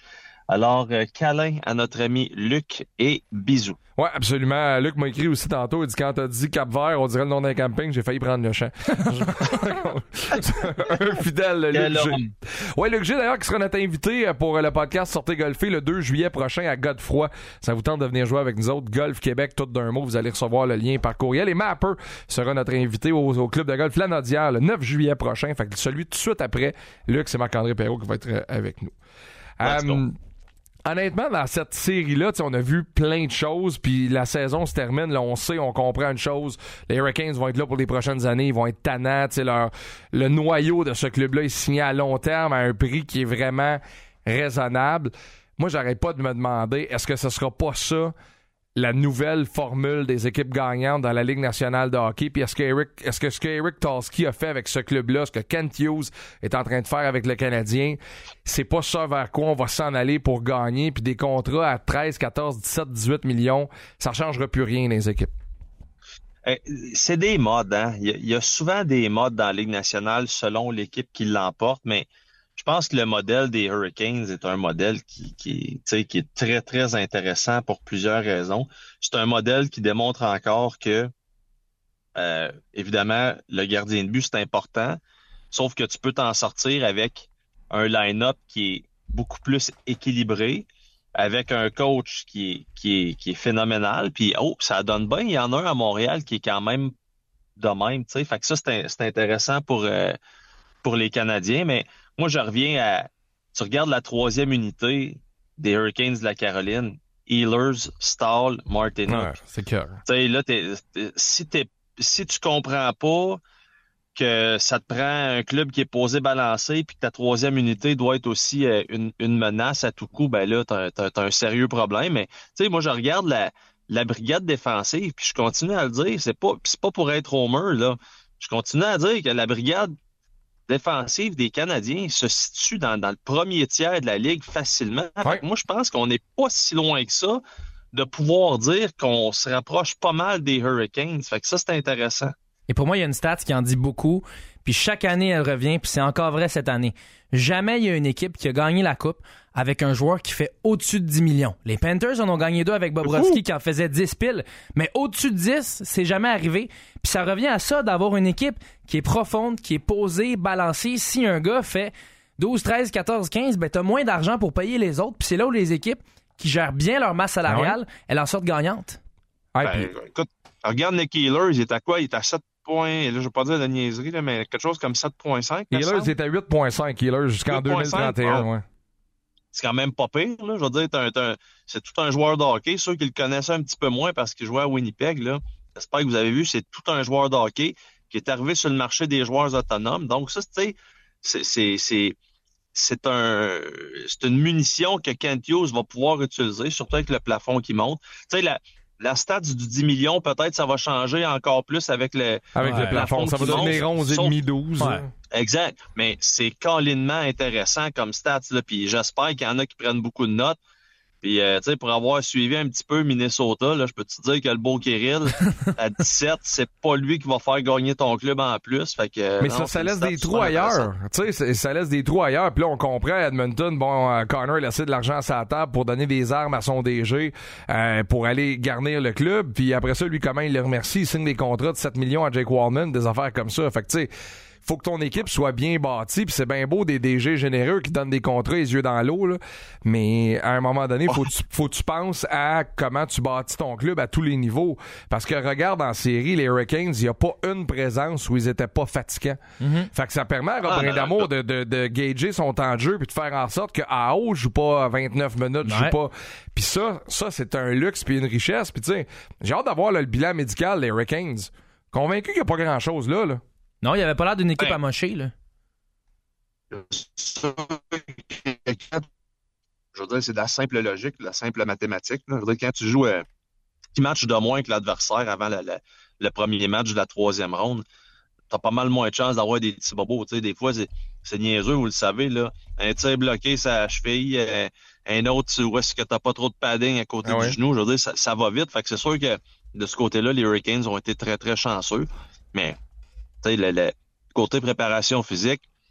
Alors, euh, câlin à notre ami Luc et bisous. Ouais, absolument. Luc m'a écrit aussi tantôt. Il dit quand t'as dit Cap-Vert, on dirait le nom d'un camping, j'ai failli prendre le champ. Un fidèle, Luc G. Ouais, Luc G, d'ailleurs, qui sera notre invité pour le podcast Sortez golfer le deux juillet prochain à Godefroy. Ça vous tente de venir jouer avec nous autres. Golf Québec, tout d'un mot. Vous allez recevoir le lien par courriel. Et Mapper sera notre invité au, au club de golf La Nodière le neuf juillet prochain. Fait que celui tout de suite après, Luc, c'est Marc-André Perrault qui va être avec nous. Um, honnêtement, dans cette série-là, on a vu plein de choses, puis la saison se termine, là, on sait, on comprend une chose, les Hurricanes vont être là pour les prochaines années, ils vont être tannants, leur, le noyau de ce club-là est signé à long terme à un prix qui est vraiment raisonnable. Moi, j'arrête pas de me demander, est-ce que ce sera pas ça la nouvelle formule des équipes gagnantes dans la Ligue nationale de hockey, puis est-ce que Eric, est-ce que ce que Eric Tulsky a fait avec ce club-là, ce que Kent Hughes est en train de faire avec le Canadien, c'est pas ça vers quoi on va s'en aller pour gagner, puis des contrats à treize, quatorze, dix-sept, dix-huit millions, ça changera plus rien les équipes. C'est des modes, hein. Il y, a, il y a souvent des modes dans la Ligue nationale selon l'équipe qui l'emporte, mais je pense que le modèle des Hurricanes est un modèle qui, qui, qui est très, très intéressant pour plusieurs raisons. C'est un modèle qui démontre encore que, euh, évidemment, le gardien de but, c'est important, sauf que tu peux t'en sortir avec un line-up qui est beaucoup plus équilibré, avec un coach qui est, qui est, qui est phénoménal. Puis, oh, ça donne bien. Il y en a un à Montréal qui est quand même de même, tu sais. Fait que ça, c'est, c'est intéressant pour, euh, pour les Canadiens, mais moi, je reviens à... Tu regardes la troisième unité des Hurricanes de la Caroline, Ehlers, Stahl, Martinique. Ouais, c'est clair. Tu sais, là, t'es, t'es, si, t'es, si tu comprends pas que ça te prend un club qui est posé balancé puis que ta troisième unité doit être aussi euh, une, une menace à tout coup, ben là, t'as, t'as, t'as un sérieux problème. Mais, tu sais, moi, je regarde la, la brigade défensive puis je continue à le dire, c'est pas, c'est pas pour être homer, là. Je continue à dire que la brigade défensive des Canadiens se situe dans, dans le premier tiers de la Ligue facilement. Ouais. Moi, je pense qu'on n'est pas si loin que ça de pouvoir dire qu'on se rapproche pas mal des Hurricanes. Fait que ça, c'est intéressant. Et pour moi, il y a une stat qui en dit beaucoup, puis chaque année, elle revient, puis c'est encore vrai cette année. Jamais il y a une équipe qui a gagné la Coupe avec un joueur qui fait au-dessus de dix millions. Les Panthers en ont gagné deux avec Bobrovsky qui en faisait dix piles, mais au-dessus de dix, c'est jamais arrivé. Puis ça revient à ça d'avoir une équipe qui est profonde, qui est posée, balancée. Si un gars fait douze, treize, quatorze, quinze, ben t'as moins d'argent pour payer les autres, puis c'est là où les équipes qui gèrent bien leur masse salariale, ah ouais? elles en sortent gagnantes. Ben, puis... Écoute, regarde Nicky Ehlers, il est à quoi? Il est à sept points, là, je ne vais pas dire de niaiserie, là, mais quelque chose comme sept virgule cinq. Ehlers est à huit virgule cinq, Ehlers, jusqu'en deux mille trente et un. Ouais. C'est quand même pas pire, là. Je veux dire, t'as, t'as, c'est tout un joueur de hockey. Ceux qui le connaissaient un petit peu moins parce qu'il jouait à Winnipeg, là, j'espère que vous avez vu, c'est tout un joueur de hockey qui est arrivé sur le marché des joueurs autonomes. Donc ça, tu sais, c'est, c'est, c'est, c'est, un, c'est une munition que Kent Hughes va pouvoir utiliser, surtout avec le plafond qui monte. Tu sais, la... La stat du dix millions, peut-être, ça va changer encore plus avec le, avec ouais, le plafond. Ça va devenir onze virgule cinq douze. Ouais. Exact. Mais c'est câlinement intéressant comme stats, là. Puis j'espère qu'il y en a qui prennent beaucoup de notes. Puis, euh, tu sais, pour avoir suivi un petit peu Minnesota, là, je peux te dire que le beau Kirill, à dix-sept, c'est pas lui qui va faire gagner ton club en plus. Fait que, mais non, ça, ça laisse des trous ailleurs. Tu sais, ça laisse des trous ailleurs. Puis là, on comprend à Edmonton, bon, euh, Connor a laissé de l'argent à sa table pour donner des armes à son D G euh, pour aller garnir le club. Puis après ça, lui, comment il le remercie? Il signe des contrats de sept millions à Jake Wallman, des affaires comme ça. Fait que, tu sais, faut que ton équipe soit bien bâtie, puis c'est bien beau des D G généreux qui donnent des contrats les yeux dans l'eau, là. Mais à un moment donné, faut tu, faut que tu penses à comment tu bâtis ton club à tous les niveaux. Parce que regarde en série, les Hurricanes, il n'y a pas une présence où ils étaient pas fatigants. Mm-hmm. Fait que ça permet à Robin ah, D'Amour de, de, de gager son temps de jeu puis de faire en sorte que à haut, je joue pas vingt-neuf minutes, je joue pas. Puis ça, ça c'est un luxe puis une richesse. Puis tu sais, j'ai hâte d'avoir là, le bilan médical des Hurricanes. Convaincu qu'il n'y a pas grand-chose là, là. Non, il n'y avait pas l'air d'une équipe ben, amochée, là. Je veux dire, c'est de la simple logique, de la simple mathématique. Là. Je veux dire, quand tu joues un petit match de moins que l'adversaire avant la, la, le premier match de la troisième ronde, t'as pas mal moins de chances d'avoir des petits bobos. Tu sais, des fois, c'est, c'est niaiseux, vous le savez, là. Un tir bloqué, ça cheville, un, un autre où est-ce que t'as pas trop de padding à côté ah ouais. du genou. Je veux dire, ça, ça va vite. Fait que c'est sûr que de ce côté-là, les Hurricanes ont été très, très chanceux. Mais le, le côté préparation physique,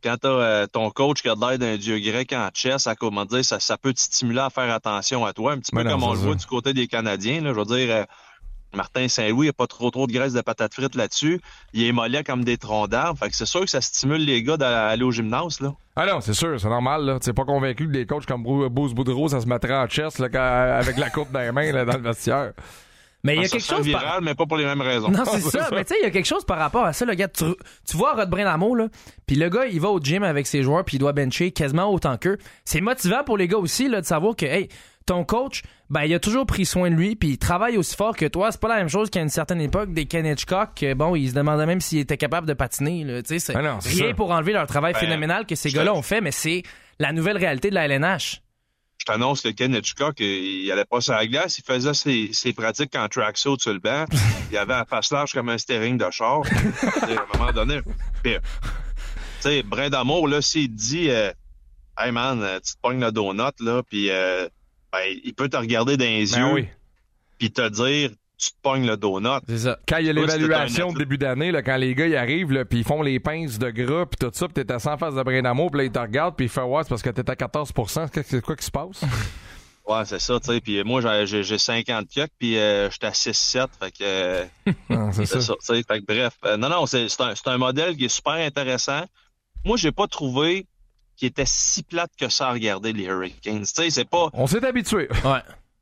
quand t'as euh, ton coach qui a l'air d'un dieu grec en chess, à comment dire, ça, ça peut te stimuler à faire attention à toi, un petit peu Mais comme non, on le ça. voit du côté des Canadiens. Là, je veux dire, euh, Martin Saint-Louis, il n'y a pas trop trop de graisse de patates frites là-dessus. Il est mollet comme des troncs d'arbres. Fait que c'est sûr que ça stimule les gars d'aller au gymnase, là. Ah non, c'est sûr, c'est normal, là. T'es pas convaincu que des coachs comme Bruce Boudreau, ça se mettrait en chest, là, quand- avec la coupe dans les mains, là, dans le vestiaire. Mais il y a Ça quelque serait chose. viral, par- mais pas pour les mêmes raisons. Non, c'est ça. Mais tu sais, il y a quelque chose par rapport à ça, le gars. Tu, tu vois Rod Brind'Amour, là, puis le gars, il va au gym avec ses joueurs, puis il doit bencher quasiment autant qu'eux. C'est motivant pour les gars aussi, là, de savoir que, hey, ton coach, ben, il a toujours pris soin de lui, puis il travaille aussi fort que toi. C'est pas la même chose qu'à une certaine époque, des Ken Hitchcock, que, bon, ils se demandaient même s'ils étaient capables de patiner, là. Tu sais, c'est Ah non, c'est rien ça. pour enlever leur travail Ben, phénoménal que ces je- gars-là ont fait, mais c'est la nouvelle réalité de la L N H. Je t'annonce que Ken Hitchcock, il allait pas sur la glace, il faisait ses, ses pratiques en tracksuit sur le banc. Il avait un face large comme un steering de char. T'sais, à un moment donné, puis, tu sais, Brin d'amour, là, s'il te dit, euh, hey man, euh, tu te pognes le donut, là, puis euh, ben, il peut te regarder dans les Ben yeux, oui. puis te dire, tu te pognes le donut. C'est ça. Quand il y a Toi, si t'es l'évaluation un de athlète- début d'année, là, quand les gars ils arrivent, là, puis ils font les pinces de gras, puis tout ça, puis t'es à cent face de brin d'amour, puis là, ils te regardent, puis ils font ouais, c'est parce que t'es à quatorze pour cent. C'est c'est quoi qui se passe? Ouais, c'est ça, tu sais. Puis moi, j'ai- j'ai j'ai cinquante kioks, puis euh, j'étais à six sept, fait que... euh, Ah, c'est C'est ça. ça, tu sais. Fait que bref. Euh, non, non, c'est c'est un, c'est un modèle qui est super intéressant. Moi, j'ai pas trouvé qu'il était si plate que ça à regarder les Hurricanes. Tu sais, c'est pas. On s'est habitué. Ouais.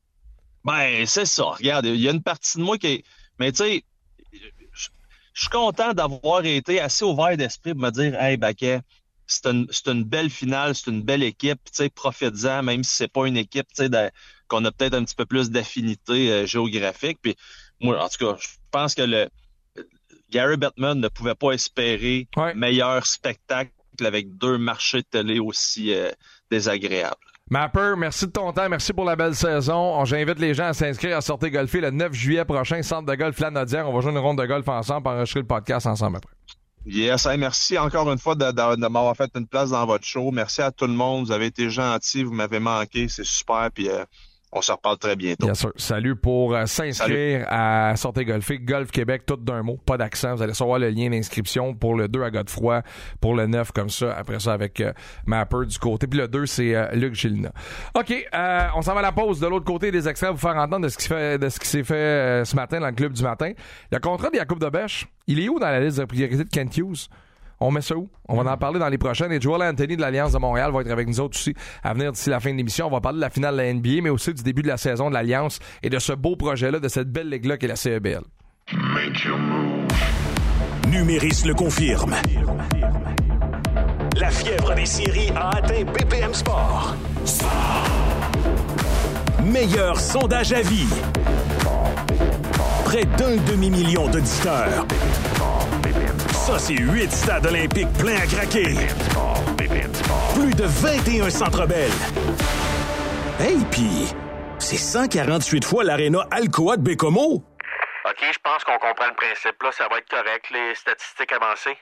Ben, c'est ça. Regarde, il y a une partie de moi qui est. Mais tu sais, je je suis content d'avoir été assez ouvert d'esprit pour me dire, hey, Baquet, c'est une, c'est une belle finale, c'est une belle équipe, tu sais, profites-en, même si c'est pas une équipe, tu sais, de- qu'on a peut-être un petit peu plus d'affinité euh, géographique. Puis moi, en tout cas, je pense que le Gary Bettman ne pouvait pas espérer Ouais. meilleur spectacle avec deux marchés de télé aussi euh, désagréables. Mapper, merci de ton temps, merci pour la belle saison. J'invite les gens à s'inscrire à Sortez Golfer le neuf juillet prochain, centre de golf Lanaudière. On va jouer une ronde de golf ensemble, puis enregistrer le podcast ensemble après. Yes, hey, merci encore une fois de, de- de m'avoir fait une place dans votre show. Merci à tout le monde. Vous avez été gentils, vous m'avez manqué, c'est super. Puis euh, on se reparle très bientôt. Bien sûr. Salut pour euh, s'inscrire à Sortez Golfer, Golf Québec, tout d'un mot, pas d'accent. Vous allez recevoir le lien d'inscription pour le deux à Godefroy, pour le neuf comme ça, après ça avec euh, Mapper du côté. Puis le deux, c'est euh, Luc Gilina. OK, euh, on s'en va à la pause. De l'autre côté, des extraits à vous faire entendre de ce qui, fait, de ce qui s'est fait euh, ce matin dans le club du matin. Le contrat de Yacoub Debèche, il est où dans la liste de priorité de Kent Hughes? On met ça où? On va en parler dans les prochaines. Et Joel Anthony de l'Alliance de Montréal va être avec nous autres aussi à venir d'ici la fin de l'émission. On va parler de la finale de la N B A, mais aussi du début de la saison de l'Alliance et de ce beau projet-là, de cette belle ligue-là qu'est la C E B L. Numéris le confirme. La fièvre des séries a atteint B P M Sport. Meilleur sondage à vie. Près d'un demi-million d'auditeurs. Ça, c'est huit stades olympiques pleins à craquer. Plus de vingt et un centres belles. Hey, pis c'est cent quarante-huit fois l'aréna Alcoa de Bécomo. OK, je pense qu'on comprend le principe. Là, ça va être correct, les statistiques avancées.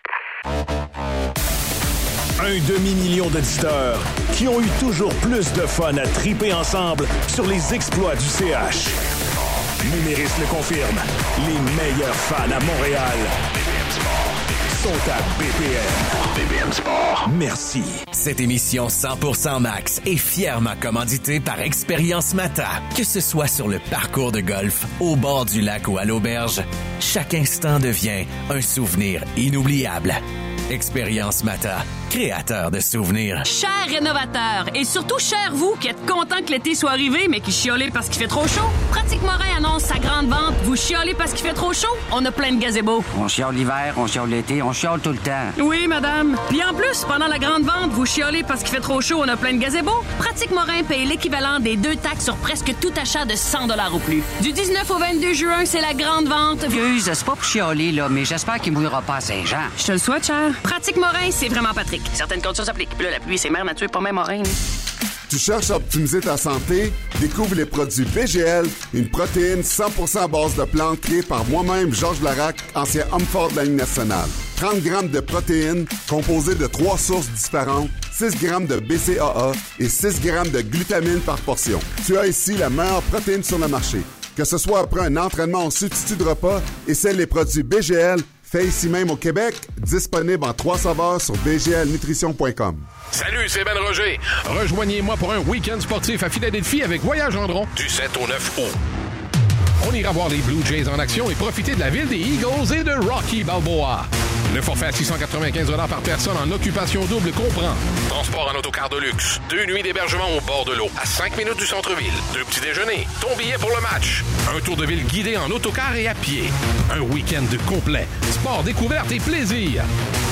Un demi-million d'auditeurs qui ont eu toujours plus de fun à triper ensemble sur les exploits du C H. Numéris le confirme. Les meilleurs fans à Montréal sont à B P M. B P M Sport. Merci. Cette émission cent pour cent Max est fièrement commanditée par Expérience Mata. Que ce soit sur le parcours de golf, au bord du lac ou à l'auberge, chaque instant devient un souvenir inoubliable. Expérience Mata, créateur de souvenirs. Chers rénovateurs, et surtout chers vous qui êtes contents que l'été soit arrivé, mais qui chiolez parce qu'il fait trop chaud, Pratique Morin annonce sa grande vente. Vous chiolez parce qu'il fait trop chaud? On a plein de gazebos. On chiale l'hiver, on chiale l'été, on chiale tout le temps. Oui, madame. Puis en plus, pendant la grande vente, vous chiolez parce qu'il fait trop chaud, on a plein de gazebos. Pratique Morin paye l'équivalent des deux taxes sur presque tout achat de cent dollars ou plus. Du dix-neuf au vingt-deux juin, c'est la grande vente. Excuse, c'est pas pour chialer, là, mais j'espère qu'il mouillera pas à Saint-Jean. Je te le souhaite, cher. Pratique Morin, c'est vraiment Patrick. Certaines conditions s'appliquent. Puis là, la pluie, c'est mère nature, pas même Morin. Tu cherches à optimiser ta santé? Découvre les produits B G L, une protéine cent pour cent à base de plantes créée par moi-même, Georges Larac, ancien homme fort de la Ligue nationale. trente grammes de protéines composées de trois sources différentes, six grammes de B C A A et six grammes de glutamine par portion. Tu as ici la meilleure protéine sur le marché. Que ce soit après un entraînement en substitut de repas, essaie les produits B G L, fait ici même au Québec, disponible en trois saveurs sur b g l nutrition point com. Salut, c'est Ben Roger. Rejoignez-moi pour un week-end sportif à Philadelphie avec Voyage Gendron du sept au neuf août. On ira voir les Blue Jays en action et profiter de la ville des Eagles et de Rocky Balboa. Le forfait à six cent quatre-vingt-quinze dollars par personne en occupation double comprend transport en autocar de luxe, deux nuits d'hébergement au bord de l'eau, à cinq minutes du centre-ville, deux petits déjeuners, ton billet pour le match, un tour de ville guidé en autocar et à pied, un week-end complet, sport, découverte et plaisir.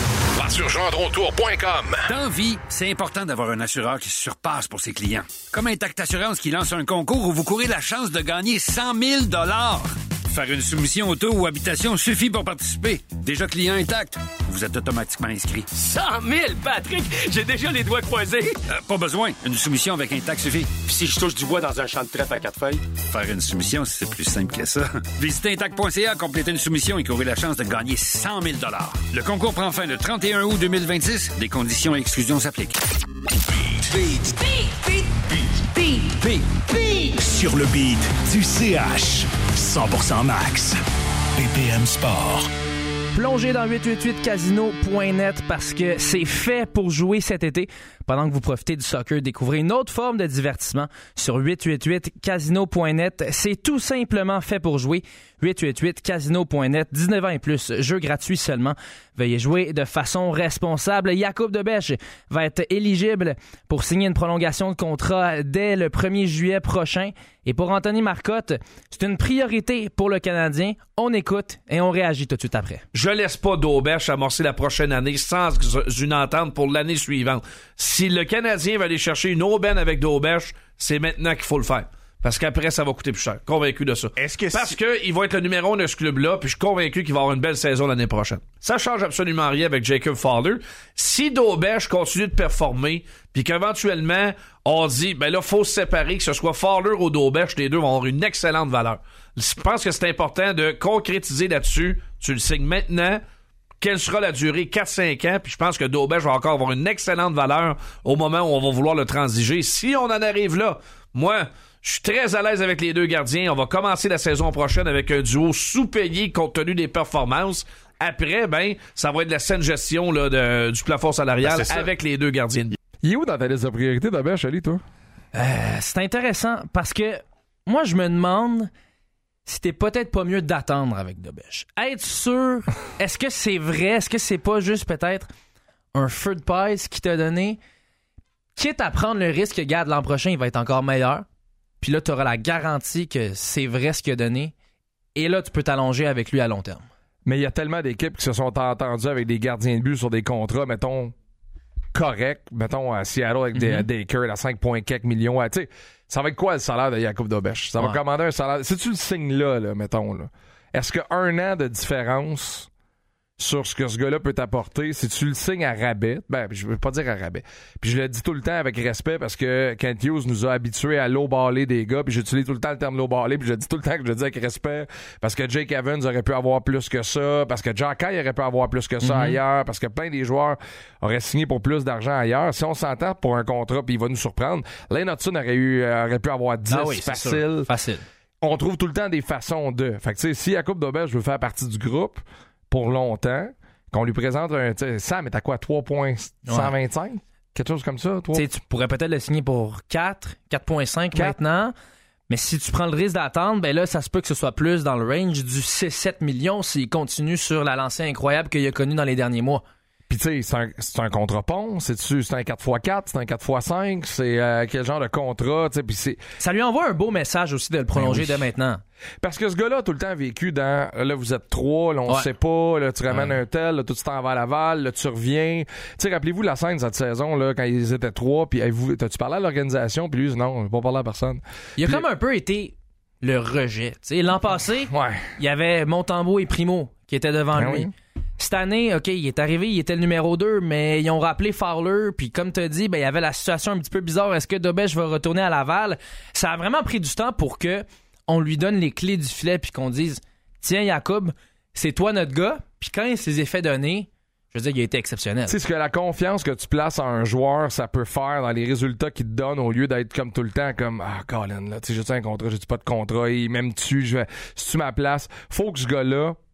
Va sur gendrontour point com. Dans vie, c'est important d'avoir un assureur qui se surpasse pour ses clients. Comme Intact Assurance qui lance un concours où vous courez la chance de gagner cent mille dollars. Faire une soumission auto ou habitation suffit pour participer. Déjà client Intact, vous êtes automatiquement inscrit. cent mille, Patrick! J'ai déjà les doigts croisés. Euh, pas besoin. Une soumission avec Intact suffit. Puis si je touche du bois dans un champ de trèfle à quatre feuilles? Faire une soumission, c'est plus simple que ça. Visitez intact point c a, complétez une soumission et courez la chance de gagner cent mille dollars. Le concours prend fin le trente et un août deux mille vingt-six. Des conditions et exclusions s'appliquent. Beat, beat, beat, beat, beat, beat. Sur le beat du C H. cent pour cent max. B P M Sport. Plongez dans huit cent quatre-vingt-huit casino point net parce que c'est fait pour jouer cet été. Pendant que vous profitez du soccer, découvrez une autre forme de divertissement sur huit cent quatre-vingt-huit casino point net. C'est tout simplement fait pour jouer. huit cent quatre-vingt-huit casino point net, dix-neuf ans et plus, jeu gratuit seulement. Veuillez jouer de façon responsable. Jakub Dobeš va être éligible pour signer une prolongation de contrat dès le premier juillet prochain. Et pour Anthony Marcotte, c'est une priorité pour le Canadien. On écoute et on réagit tout de suite après. Je laisse pas Dobeš amorcer la prochaine année sans une entente pour l'année suivante. Si le Canadien va aller chercher une aubaine avec Dobeš, c'est maintenant qu'il faut le faire. Parce qu'après, ça va coûter plus cher. Convaincu de ça. Est-ce que Parce si... qu'il va être le numéro un de ce club-là, puis je suis convaincu qu'il va avoir une belle saison l'année prochaine. Ça change absolument rien avec Jacob Fowler. Si Dobeš continue de performer, puis qu'éventuellement, on dit, ben là, faut se séparer, que ce soit Fowler ou Dobeš, les deux vont avoir une excellente valeur. Je pense que c'est important de concrétiser là-dessus. Tu le signes maintenant. Quelle sera la durée? quatre à cinq ans, puis je pense que Dobeš va encore avoir une excellente valeur au moment où on va vouloir le transiger. Si on en arrive là, moi... je suis très à l'aise avec les deux gardiens. On va commencer la saison prochaine avec un duo sous-payé compte tenu des performances. Après, ben, ça va être de la saine gestion là, de, du plafond salarial ben, avec les deux gardiens de but. Il est où dans ta liste de priorité, Dobeš, Ali, toi? Euh, c'est intéressant parce que moi, je me demande si c'était peut-être pas mieux d'attendre avec Dobeš. Être sûr, est-ce que c'est vrai? Est-ce que c'est pas juste peut-être un feu de paille qui t'a donné? Quitte à prendre le risque que, regarde, l'an prochain, il va être encore meilleur. Puis là, tu auras la garantie que c'est vrai ce qu'il a donné. Et là, tu peux t'allonger avec lui à long terme. Mais il y a tellement d'équipes qui se sont entendues avec des gardiens de but sur des contrats, mettons, corrects. Mettons, à Seattle avec mm-hmm. des Dakers à cinq virgule quatre millions. Tu sais, ça va être quoi le salaire de Jakub Dobeš? Ça va ouais. commander un salaire... Si tu le signes là, là mettons, là, est-ce qu'un an de différence sur ce que ce gars-là peut t'apporter, si tu le signes à rabais, ben, je veux pas dire à rabais, puis je le dis tout le temps avec respect parce que Kent Hughes nous a habitués à low-baller des gars, puis j'utilise tout le temps le terme low-baller, puis je le dis tout le temps que je le dis avec respect parce que Jake Evans aurait pu avoir plus que ça, parce que Jack Kay aurait pu avoir plus que ça mm-hmm. ailleurs, parce que plein des joueurs auraient signé pour plus d'argent ailleurs. Si on s'entend pour un contrat, puis il va nous surprendre, Lane Hudson aurait, eu, aurait pu avoir dix ah oui, facile. Facile. On trouve tout le temps des façons de. Fait que tu sais, si Jakub Dobeš veut faire partie du groupe pour longtemps, qu'on lui présente un... Sam est à quoi? trois virgule cent vingt-cinq? Ouais. Quelque chose comme ça? trois... Tu pourrais peut-être le signer pour quatre, quatre virgule cinq quatre. Maintenant. Mais si tu prends le risque d'attendre, ben là, ça se peut que ce soit plus dans le range du six à sept millions s'il continue sur la lancée incroyable qu'il a connue dans les derniers mois. Puis tu sais, c'est un, c'est un contre-pont, c'est-tu, c'est un quatre par quatre, c'est un quatre par cinq, c'est euh, quel genre de contrat, tu sais, puis c'est... Ça lui envoie un beau message aussi de le prolonger ben oui. dès maintenant. Parce que ce gars-là a tout le temps vécu dans, là, vous êtes trois, là, on ouais. sait pas, là, tu ramènes ouais. un tel, là, tout tu t'en vas à Laval, là, tu reviens. Tu sais, rappelez-vous la scène cette saison, là, quand ils étaient trois, puis vous, t'as-tu parlé à l'organisation, puis lui, non, j'ai pas parlé à personne. Il a puis, comme un peu été le rejet, tu sais, l'an passé, ouais. il y avait Montembeault et Primo qui étaient devant ben lui. Oui. Cette année, OK, il est arrivé, il était le numéro deux, mais ils ont rappelé Fowler, puis comme tu as dit, ben, il y avait la situation un petit peu bizarre. Est-ce que Dobeš va retourner à Laval? Ça a vraiment pris du temps pour que on lui donne les clés du filet, puis qu'on dise, tiens, Jakub, c'est toi notre gars. Puis quand il s'est fait donner, je veux dire, il a été exceptionnel. Tu sais, ce que la confiance que tu places en un joueur, ça peut faire dans les résultats qu'il te donne au lieu d'être comme tout le temps, comme, ah, Colin, là, tu sais, j'ai-tu un contrat, j'ai-tu pas de contrat, il m'aime-tu, je vais, si tu ma place, faut que ce gars-là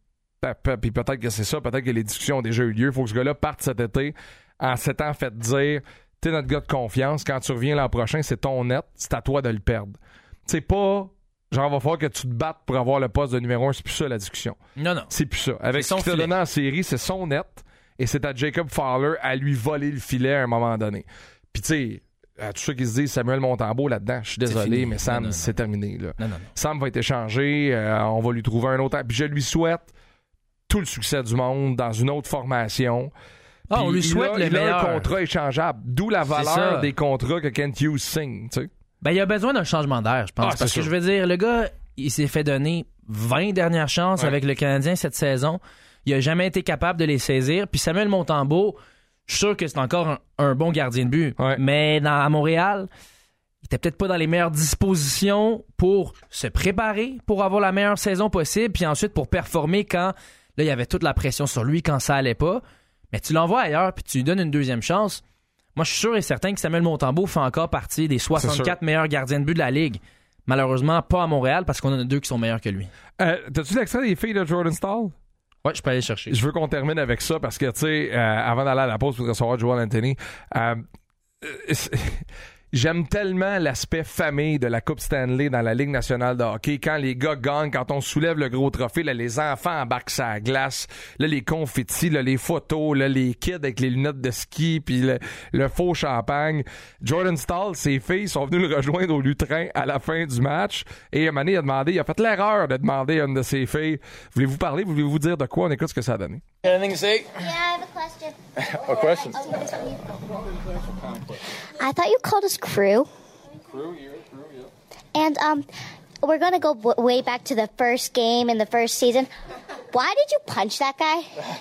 puis peut-être que c'est ça, peut-être que les discussions ont déjà eu lieu. Il faut que ce gars-là parte cet été en s'étant fait dire t'es notre gars de confiance, quand tu reviens l'an prochain, c'est ton net, c'est à toi de le perdre. C'est pas genre, va falloir que tu te battes pour avoir le poste de numéro un, c'est plus ça la discussion. Non, non. C'est plus ça. Avec ce qu'il t'a donné en série, c'est son net, et c'est à Jacob Fowler à lui voler le filet à un moment donné. Puis tu sais, à tous ceux qui se disent Samuel Montembeault là-dedans, je suis désolé, mais Sam, non, non, c'est non. terminé. Là. Non, non, non. Sam va être échangé, euh, on va lui trouver un autre. Puis je lui souhaite tout le succès du monde dans une autre formation. Ah, on lui souhaite a, le il meilleur. Il a un contrat échangeable, d'où la valeur des contrats que Kent Hughes signe. Tu sais. Ben, il a besoin d'un changement d'air, je pense. Ah, parce que sûr. je veux dire, le gars, il s'est fait donner vingt dernières chances ouais. avec le Canadien cette saison. Il a jamais été capable de les saisir. Puis Samuel Montembeault, je suis sûr que c'est encore un, un bon gardien de but. Ouais. Mais dans, à Montréal, il était peut-être pas dans les meilleures dispositions pour se préparer pour avoir la meilleure saison possible, puis ensuite pour performer quand là il y avait toute la pression sur lui quand ça allait pas. Mais tu l'envoies ailleurs, puis tu lui donnes une deuxième chance. Moi, je suis sûr et certain que Samuel Montembeault fait encore partie des soixante-quatre meilleurs gardiens de but de la Ligue. Malheureusement, pas à Montréal, parce qu'on en a deux qui sont meilleurs que lui. Euh, t'as-tu l'extrait des filles de Jordan Staal? Ouais, je peux aller chercher. Je veux qu'on termine avec ça, parce que, tu sais, euh, avant d'aller à la pause pour recevoir Joel Anthony, euh, j'aime tellement l'aspect famille de la Coupe Stanley dans la Ligue nationale de hockey. Quand les gars gagnent, quand on soulève le gros trophée, là, les enfants embarquent sur la glace, là, les confettis, là, les photos, là, les kids avec les lunettes de ski, puis le, le faux champagne. Jordan Staal, ses filles sont venues le rejoindre au lutrin à la fin du match. Et à un moment donné, il a demandé, il a fait l'erreur de demander à une de ses filles, voulez-vous parler, voulez-vous dire de quoi? On écoute ce que ça a donné. Anything to say? Yeah, I have a question. A question? I thought you called us crew. Crew, you're a crew, yeah. And um, we're gonna go w- way back to the first game in the first season. Why did you punch that guy?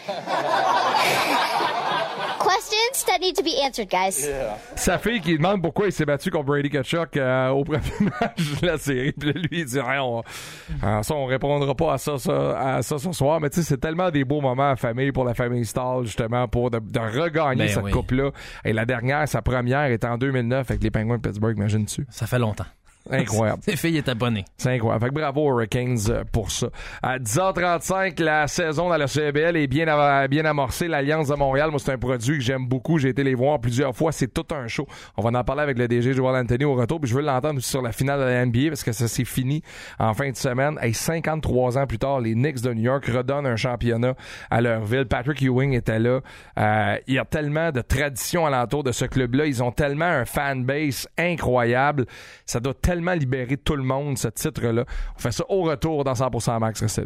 Questions that need to be answered, guys. Yeah. Sa fille qui demande pourquoi il s'est battu contre Brady Tkachuk euh, au premier match de la série. Puis lui, il dit rien, on, euh, ça, on répondra pas à ça, ça, à ça ce soir. Mais tu sais, c'est tellement des beaux moments en famille pour la famille Staal, justement, pour de, de regagner ben cette oui. coupe-là. Et la dernière, sa première, est en deux mille neuf avec les Penguins de Pittsburgh, imagine-tu. Ça fait longtemps. Incroyable. Ses filles étaient abonnées. C'est incroyable. Fait que bravo aux Hurricanes pour ça. À dix heures trente-cinq, la saison dans le C B L est bien, bien amorcée. L'Alliance de Montréal, moi, c'est un produit que j'aime beaucoup. J'ai été les voir plusieurs fois. C'est tout un show. On va en parler avec le D G Joel Anthony au retour. Puis je veux l'entendre aussi sur la finale de la N B A parce que ça s'est fini en fin de semaine. Et cinquante-trois ans plus tard, les Knicks de New York redonnent un championnat à leur ville. Patrick Ewing était là. Euh, il y a tellement de traditions alentour de ce club-là. Ils ont tellement un fanbase incroyable. Ça doit tellement libérer tout le monde, ce titre-là. On fait ça au retour dans cent pour cent Max. Restez là.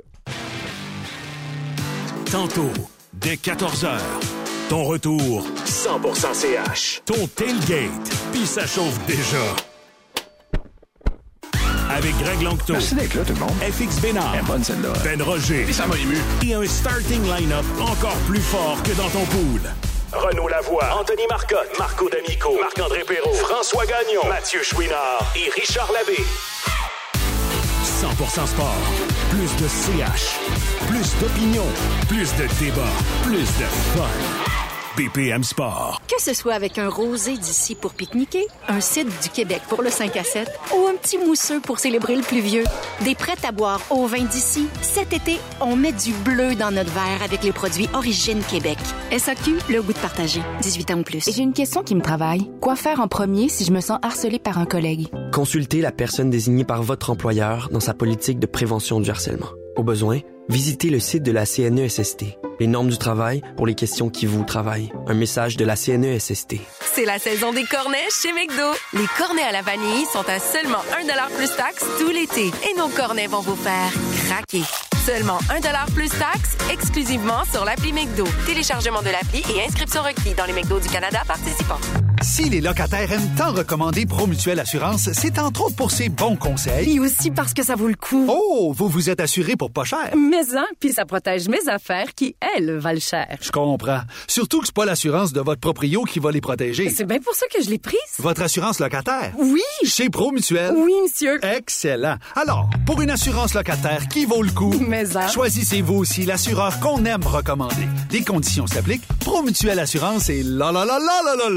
Tantôt, dès quatorze heures, ton retour cent pour cent C H. Ton tailgate, puis ça chauffe déjà. Avec Greg Longto. Merci d'être là, tout le monde. F X Bénard. Elle est bonne, celle-là. Ben Roger. Et ça m'a ému. Et un starting line-up encore plus fort que dans ton pool. Renaud Lavoie, Anthony Marcotte, Marco D'Amico, Marc-André Perrault, François Gagnon, Mathieu Chouinard et Richard Labbé. cent pour cent Sport. Plus de C H. Plus d'opinion. Plus de débat. Plus de fun. B P M Sport. Que ce soit avec un rosé d'ici pour pique-niquer, un cidre du Québec pour le cinq à sept ou un petit mousseux pour célébrer le pluvieux, des prêts à boire au vin d'ici, cet été, on met du bleu dans notre verre avec les produits Origine Québec. S A Q, le goût de partager. dix-huit ans ou plus. J'ai une question qui me travaille. Quoi faire en premier si je me sens harcelée par un collègue? Consultez la personne désignée par votre employeur dans sa politique de prévention du harcèlement. Au besoin, visitez le site de la C N E S S T. Les normes du travail pour les questions qui vous travaillent. Un message de la C N E S S T. C'est la saison des cornets chez McDo. Les cornets à la vanille sont à seulement un dollar plus taxe tout l'été. Et nos cornets vont vous faire craquer. Seulement un dollar plus taxe, exclusivement sur l'appli McDo. Téléchargement de l'appli et inscription requis dans les McDo du Canada participants. Si les locataires aiment tant recommander Promutuelle Assurance, c'est entre autres pour ses bons conseils. Et aussi parce que ça vaut le coup. Oh, vous vous êtes assuré pour pas cher. Mais hein, puis ça protège mes affaires qui, elles, valent cher. Je comprends. Surtout que c'est pas l'assurance de votre proprio qui va les protéger. C'est bien pour ça que je l'ai prise. Votre assurance locataire? Oui. Chez Promutuelle? Oui, monsieur. Excellent. Alors, pour une assurance locataire qui vaut le coup, mais hein. choisissez-vous aussi l'assureur qu'on aime recommander. Des conditions s'appliquent. Promutuelle Assurance et la la la la la la la.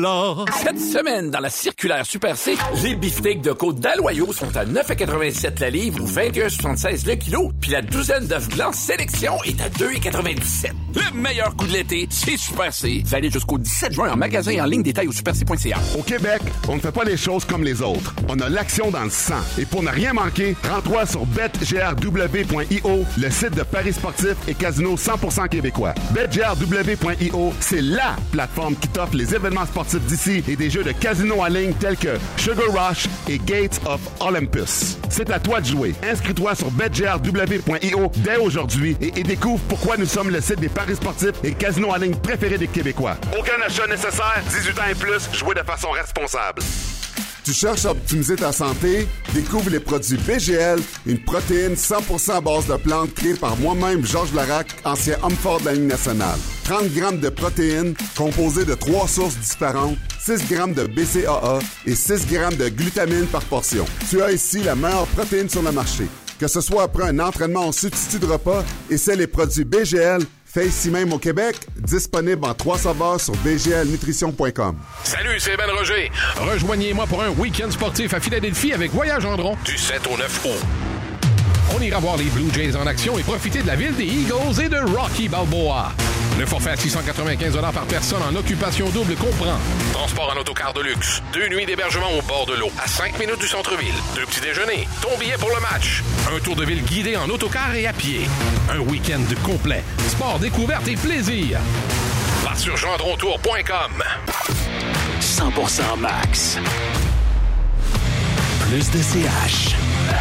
Cette semaine, dans la circulaire Super C, les beefsteaks de côte d'Aloyau sont à neuf virgule quatre-vingt-sept la livre ou vingt et un virgule soixante-seize le kilo, puis la douzaine d'œufs blancs sélection est à deux virgule quatre-vingt-dix-sept. Le meilleur coup de l'été, c'est Super C. Valide jusqu'au dix-sept juin en magasin et en ligne, détail au super c point c a. Au Québec, on ne fait pas les choses comme les autres. On a l'action dans le sang. Et pour ne rien manquer, rends-toi sur bet g r w point i o, le site de paris sportifs et casino cent pour cent québécois. bet g r w point i o, c'est LA plateforme qui t'offre les événements sportifs d'ici et des jeux de casino en ligne tels que Sugar Rush et Gates of Olympus. C'est à toi de jouer. Inscris-toi sur bet g r w point i o dès aujourd'hui et, et découvre pourquoi nous sommes le site des paris sportifs et casinos en ligne préférés des Québécois. Aucun achat nécessaire, dix-huit ans et plus, jouez de façon responsable. Tu cherches à optimiser ta santé? Découvre les produits B G L, une protéine cent pour cent à base de plantes créée par moi-même, Georges Larac, ancien homme fort de la Ligue nationale. trente grammes de protéines composées de trois sources différentes, six grammes de B C A A et six grammes de glutamine par portion. Tu as ici la meilleure protéine sur le marché. Que ce soit après un entraînement en substitut de repas, essaie les produits B G L, fait ici même au Québec, disponible en trois saveurs sur b g l nutrition point com. Salut, c'est Ben Roger. Rejoignez-moi pour un week-end sportif à Philadelphie avec Voyage Gendron du sept au neuf août. On ira voir les Blue Jays en action et profiter de la ville des Eagles et de Rocky Balboa. Le forfait à six cent quatre-vingt-quinze dollars par personne en occupation double comprend transport en autocar de luxe, deux nuits d'hébergement au bord de l'eau, à cinq minutes du centre-ville, deux petits déjeuners, ton billet pour le match, un tour de ville guidé en autocar et à pied, un week-end complet, sport, découverte et plaisir. Va sur gendrontour point com. cent pour cent max. Plus de C H.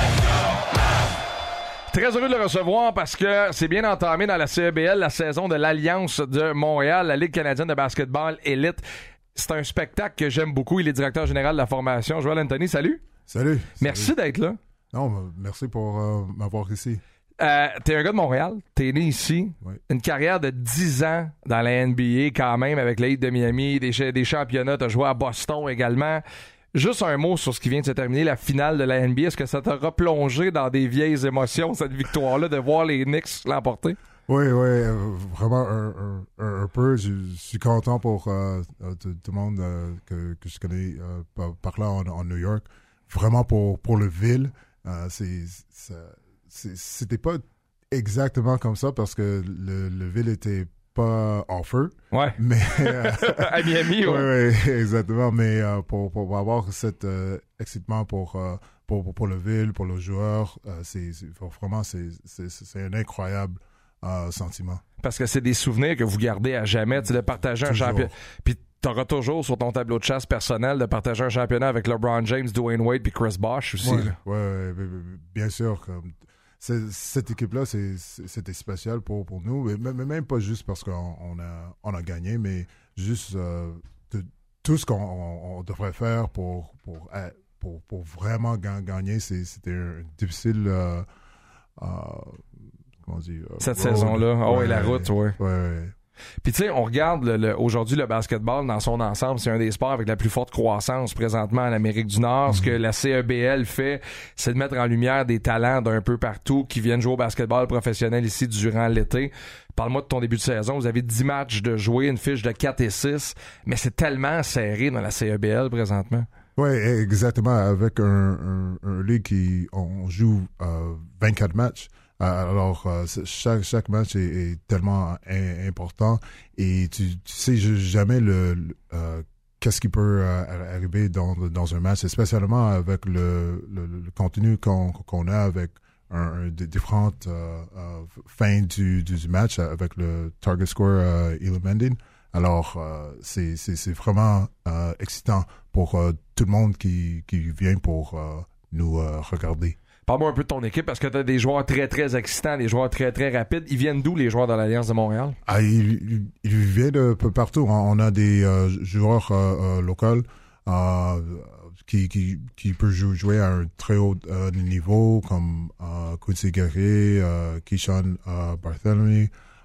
Très heureux de le recevoir parce que c'est bien entamé dans la C E B L, la saison de l'Alliance de Montréal, la Ligue canadienne de basketball élite. C'est un spectacle que j'aime beaucoup. Il est directeur général de la formation. Joël Anthony, salut. Salut. Merci salut. d'être là. Non, merci pour euh, m'avoir ici. Euh, t'es un gars de Montréal, t'es né ici, oui. Une carrière de dix ans dans la N B A quand même avec l'Heat de Miami, des, des championnats, t'as joué à Boston également. Juste un mot sur ce qui vient de se terminer, la finale de la N B A. Est-ce que ça t'a replongé dans des vieilles émotions, cette victoire-là, de voir les Knicks l'emporter? Oui, oui, euh, vraiment un, un, un peu. Je, je suis content pour euh, tout, tout le monde euh, que, que je connais euh, par, par là en, en New York. Vraiment pour, pour le ville. Euh, c'est, c'est, c'est, c'était pas exactement comme ça parce que le, le ville était pas en feu. Ouais. Mais, euh, à Miami, ouais. Oui, oui, exactement. Mais euh, pour, pour avoir cet euh, excitement pour, euh, pour, pour, pour le ville, pour le joueur, euh, c'est, c'est, vraiment, c'est, c'est, c'est un incroyable euh, sentiment. Parce que c'est des souvenirs que vous gardez à jamais, tu sais, de partager toujours un championnat. Puis t'auras toujours sur ton tableau de chasse personnel de partager un championnat avec LeBron James, Dwayne Wade puis Chris Bosh aussi. Oui, ouais, ouais, bien sûr. Comme, c'est, cette équipe-là, c'est, c'était spécial pour, pour nous, mais, mais même pas juste parce qu'on on a, on a gagné, mais juste euh, de, tout ce qu'on on, on devrait faire pour, pour, pour, pour vraiment gagner. C'est, c'était un difficile... Euh, euh, comment on dit? Euh, Cette road. saison-là. Oh, ouais, et la route, oui. Ouais, ouais. Puis tu sais, on regarde le, le, aujourd'hui le basketball dans son ensemble, c'est un des sports avec la plus forte croissance présentement en Amérique du Nord. Mm-hmm. Ce que la C E B L fait, c'est de mettre en lumière des talents d'un peu partout qui viennent jouer au basketball professionnel ici durant l'été. Parle-moi de ton début de saison. Vous avez dix matchs de jouer, une fiche de quatre et six, mais c'est tellement serré dans la C E B L présentement. Oui, exactement. Avec un, un, un ligue qui on joue euh, vingt-quatre matchs. Alors, euh, chaque, chaque match est, est tellement in, important et tu, tu sais jamais le, le euh, qu'est-ce qui peut euh, arriver dans, dans un match, spécialement avec le, le, le contenu qu'on, qu'on a avec un, un des différentes euh, euh, fins du, du, du match avec le target score euh, Elam Ending. Alors, euh, c'est, c'est, c'est vraiment euh, excitant pour euh, tout le monde qui, qui vient pour euh, nous euh, regarder. Parle-moi un peu de ton équipe parce que tu as des joueurs très, très excitants, des joueurs très, très rapides. Ils viennent d'où, les joueurs de l'Alliance de Montréal? Ah, ils, ils viennent de peu partout. On a des euh, joueurs euh, euh, locaux euh, qui, qui, qui peuvent jouer à un très haut euh, niveau, comme euh, Quincy Guerrier, euh, Keyshawn euh, Barthélemy.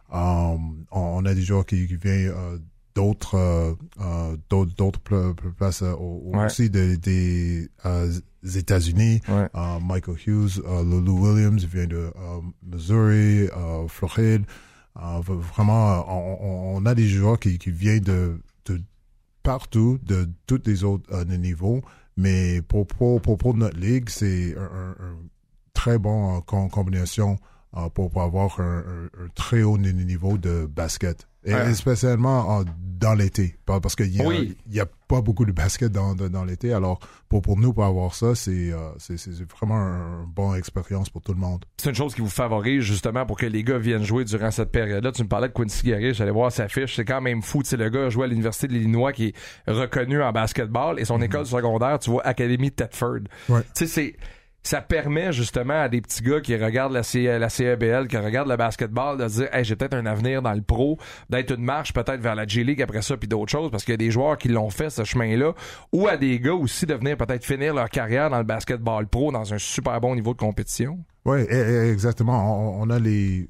Um, on a des joueurs qui, qui viennent euh, d'autres, euh, euh, d'autres, d'autres places euh, ouais. aussi des... des euh, États-Unis, ouais. uh, Michael Hughes, uh, Lulu Williams vient de uh, Missouri, uh, Floride. Uh, vraiment, on, on a des joueurs qui, qui viennent de, de partout, de tous les autres euh, niveaux. Mais pour, pour, pour, pour notre ligue, c'est un, un, un très bon euh, com- combinaison euh, pour, pour avoir un, un, un très haut niveau de basket. Et ouais. spécialement euh, dans l'été. Parce qu'il y a, oui. il y a pas beaucoup de basket dans, de, dans l'été. Alors, pour, pour nous, pour avoir ça, c'est, euh, c'est, c'est vraiment une bonne expérience pour tout le monde. C'est une chose qui vous favorise, justement, pour que les gars viennent jouer durant cette période-là. Tu me parlais de Quincy Guerrier, j'allais voir sa fiche. C'est quand même fou. Tu sais, le gars a joué à l'Université de l'Illinois, qui est reconnu en basketball, et son mm-hmm. école secondaire, tu vois, Académie Thetford. Ouais. Tu sais, c'est... Ça permet justement à des petits gars qui regardent la, C- la C E B L, qui regardent le basketball, de se dire hey, j'ai peut-être un avenir dans le pro, d'être une marche peut-être vers la G-League après ça, puis d'autres choses, parce qu'il y a des joueurs qui l'ont fait, ce chemin-là, ou à des gars aussi de venir peut-être finir leur carrière dans le basketball pro dans un super bon niveau de compétition. Oui, exactement. On, on a les...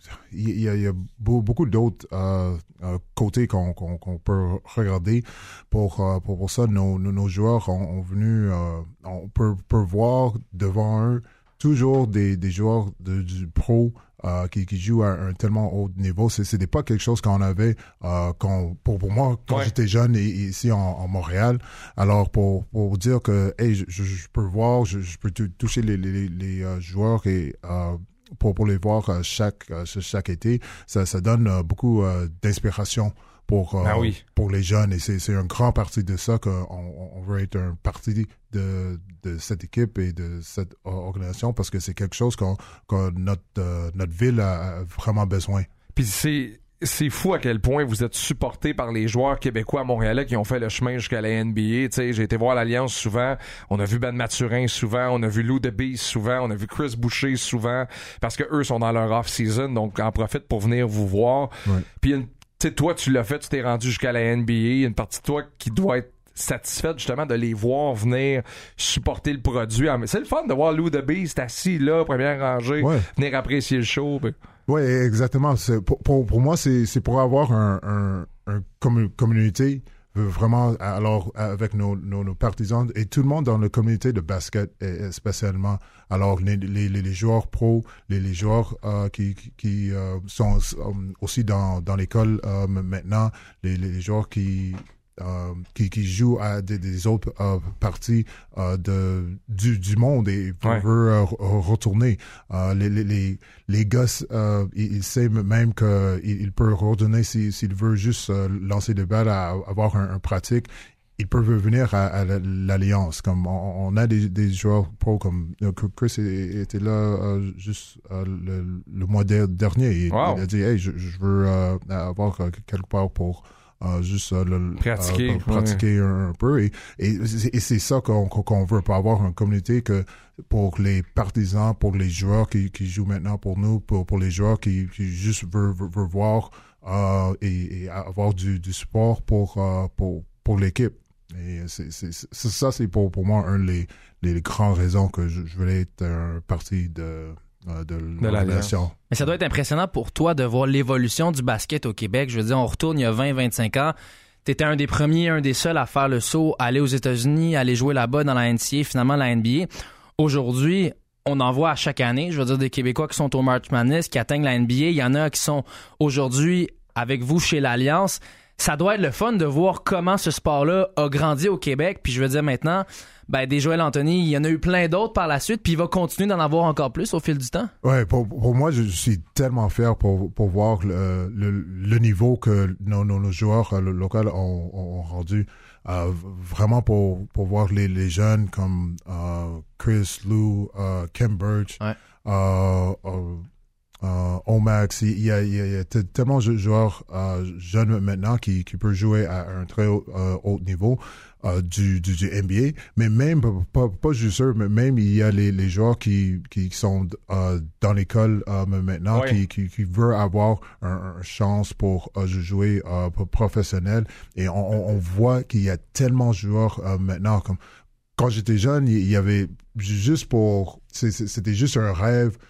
Il y a, il y a beaucoup d'autres euh, euh, côtés qu'on, qu'on, qu'on peut regarder. Pour, euh, pour, pour ça, nos, nos, nos joueurs ont, ont venu... Euh, on peut, peut voir devant eux toujours des, des joueurs de, du pro euh, qui, qui jouent à un tellement haut niveau. C'est, c'était pas quelque chose qu'on avait euh, qu'on, pour, pour moi quand ouais. j'étais jeune et, et ici en, en Montréal. Alors, pour, pour dire que hey, je, je, je peux voir, je, je peux t- toucher les, les, les euh, joueurs et... Euh, Pour, pour les voir euh, chaque, euh, chaque été, ça, ça donne euh, beaucoup euh, d'inspiration pour, euh, ah oui. pour les jeunes. Et c'est, c'est un grand parti de ça qu'on on veut être un parti de, de cette équipe et de cette organisation parce que c'est quelque chose qu'on, que notre, euh, notre ville a vraiment besoin. Puis c'est... C'est fou à quel point vous êtes supporté par les joueurs québécois montréalais qui ont fait le chemin jusqu'à la N B A. T'sais, j'ai été voir l'Alliance souvent. On a vu Ben Mathurin souvent. On a vu Lou DeBeese souvent. On a vu Chris Boucher souvent. Parce que eux sont dans leur off-season. Donc, en profitent pour venir vous voir. Ouais. Puis, tu sais, toi, tu l'as fait. Tu t'es rendu jusqu'à la N B A. Il y a une partie de toi qui doit être satisfaite justement de les voir venir supporter le produit. C'est le fun de voir Lou DeBeese assis là, première rangée, ouais. venir apprécier le show. Pis... Oui, exactement. C'est, pour, pour, pour moi, c'est, c'est pour avoir un, un, un commun, communauté vraiment, alors avec nos, nos, nos partisans et tout le monde dans la communauté de basket spécialement. Alors les, les, les joueurs pros, les, les joueurs euh, qui, qui, qui euh, sont aussi dans, dans l'école euh, maintenant, les, les joueurs qui... Euh, qui, qui jouent à des, des autres euh, parties euh, de, du, du monde et ouais. veut euh, retourner. Euh, les, les, les, les gosses, euh, ils, ils savent même qu'il il peut retourner s'il, s'il veut juste euh, lancer des balles, à, avoir un, un pratique. Ils peuvent venir à, à l'Alliance. Comme on, on a des, des joueurs pro comme Chris était là euh, juste euh, le, le mois dernier. Il, wow. il a dit hey, je, je veux euh, avoir quelque part pour Uh, juste uh, le, pratiquer, uh, pratiquer ouais. un, un peu et, et, et c'est ça qu'on, qu'on veut, pas avoir une communauté que pour les partisans, pour les joueurs qui, qui jouent maintenant pour nous, pour, pour les joueurs qui, qui juste veulent, veulent, veulent voir uh, et, et avoir du, du support pour, uh, pour, pour l'équipe. Et c'est, c'est, c'est, ça, c'est pour, pour moi un des les, les grandes raisons que je, je voulais être un parti de... de, de l'organisation. Mais ça doit être impressionnant pour toi de voir l'évolution du basket au Québec. Je veux dire, on retourne il y a vingt à vingt-cinq ans. T'étais un des premiers, un des seuls à faire le saut, aller aux États-Unis, aller jouer là-bas dans la N C A A, finalement la N B A. Aujourd'hui, on en voit à chaque année. Je veux dire, des Québécois qui sont au March Madness, qui atteignent la N B A. Il y en a qui sont aujourd'hui avec vous chez l'Alliance. Ça doit être le fun de voir comment ce sport-là a grandi au Québec. Puis je veux dire maintenant, ben des Joël Anthony, il y en a eu plein d'autres par la suite, puis il va continuer d'en avoir encore plus au fil du temps. Ouais, pour, pour moi, je suis tellement fier pour, pour voir le, le, le niveau que nos, nos, nos joueurs locaux ont, ont rendu. Euh, vraiment pour, pour voir les, les jeunes comme euh, Chris, Lou, euh, Kim Birch, ouais. euh, euh, Uh, Omax, il y a, il y a, il y a tellement de joueurs uh, jeunes maintenant qui, qui peuvent jouer à un très haut, uh, haut niveau uh, du, du, du N B A, mais même, pas, pas juste eux, mais même il y a les, les joueurs qui, qui sont uh, dans l'école uh, maintenant, ouais. qui, qui, qui veulent avoir une un chance pour uh, jouer uh, pour professionnel. Et on, on voit qu'il y a tellement de joueurs uh, maintenant. Comme, quand j'étais jeune, il y avait juste pour... C'était juste un rêve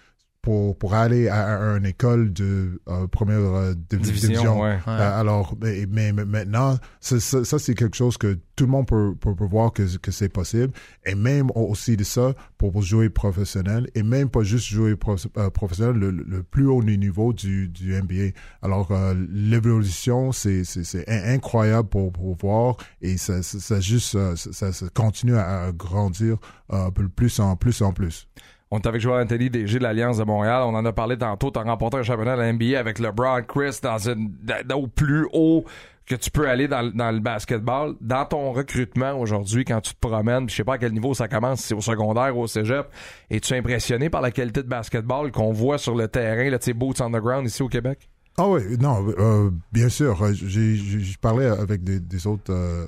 pour pour aller à, à une école de euh, première euh, de, division. division. Ouais. Euh, alors, mais, mais maintenant, ça, ça, ça c'est quelque chose que tout le monde peut, peut, peut voir que, que c'est possible. Et même aussi de ça, pour, pour jouer professionnel, et même pas juste jouer pro, euh, professionnel, le, le plus haut niveau du, du N B A. Alors, euh, l'évolution, c'est, c'est, c'est incroyable pour, pour voir, et ça, ça, ça juste, ça, ça continue à, à grandir euh, plus en plus en plus. On est avec Joël Anthony, D G de l'Alliance de Montréal. On en a parlé tantôt. Tu as remporté un championnat de la N B A avec LeBron, Chris, dans une, dans, au plus haut que tu peux aller dans, dans le basketball. Dans ton recrutement aujourd'hui, quand tu te promènes, je sais pas à quel niveau ça commence, si c'est au secondaire ou au cégep, es-tu impressionné par la qualité de basketball qu'on voit sur le terrain, là, tu sais, boots on the ground ici au Québec? Ah oui, non, euh, bien sûr. J'ai, j'ai parlé avec des, des autres euh,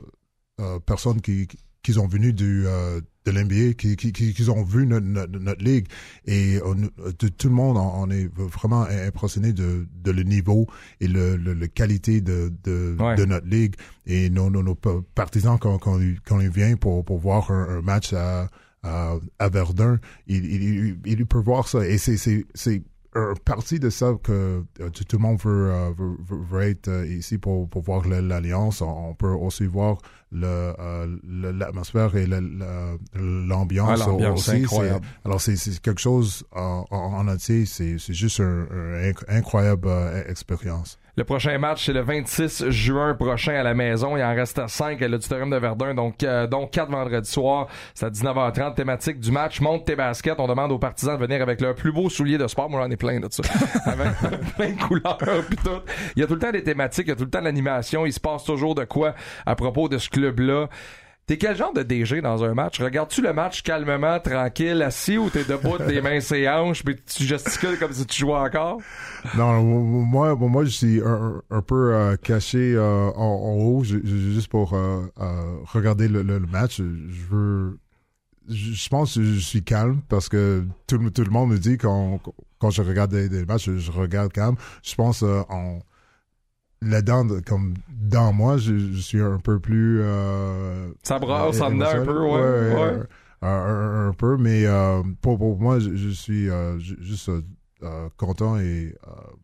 euh, personnes qui, qui sont venues du... Euh, de l'N B A, qui, qui, qui, qui ont vu notre, notre, notre ligue, et on, de, tout le monde, on, on est vraiment impressionné de, de le niveau et le, le, le qualité de, de, ouais. de notre ligue, et nos, nos, nos partisans, quand, quand, quand ils viennent pour, pour voir un, un match à, à, à Verdun, ils, ils, ils peuvent voir ça, et c'est, c'est, c'est une partie de ça que euh, tout, tout le monde veut, euh, veut, veut, veut être euh, ici pour, pour voir l'Alliance. On, on peut aussi voir le, euh, le, l'atmosphère et le, le, l'ambiance, ah, l'ambiance aussi. C'est incroyable. C'est, alors, c'est, c'est quelque chose en, en, en entier. C'est, c'est juste une un incroyable euh, expérience. Le prochain match, c'est le vingt-six juin prochain à la maison. Il en reste à cinq à l'Auditorium de Verdun, donc euh, donc quatre vendredi soir. C'est à dix-neuf heures trente. Thématique du match, monte tes baskets. On demande aux partisans de venir avec leur plus beau soulier de sport. Moi, j'en ai plein de ça. Avec plein de couleurs pis tout. Il y a tout le temps des thématiques, il y a tout le temps de l'animation. Il se passe toujours de quoi à propos de ce club-là. T'es quel genre de D G dans un match? Regardes-tu le match calmement, tranquille, assis, ou t'es debout, des mains sur les hanches, puis tu gesticules comme si tu jouais encore? Non, moi, moi, je suis un, un peu euh, caché euh, en, en haut, je, je, juste pour euh, euh, regarder le, le, le match. Je veux, je, je pense que je suis calme parce que tout, tout le monde me dit quand, quand je regarde des, des matchs, je, je regarde calme. Je pense euh, en là-dedans, comme dans moi, je, je suis un peu plus... Euh, ça brasse en dedans un peu, ouais. ouais, ouais. Euh, un, un peu, mais euh, pour, pour moi, je, je suis euh, juste euh, content, et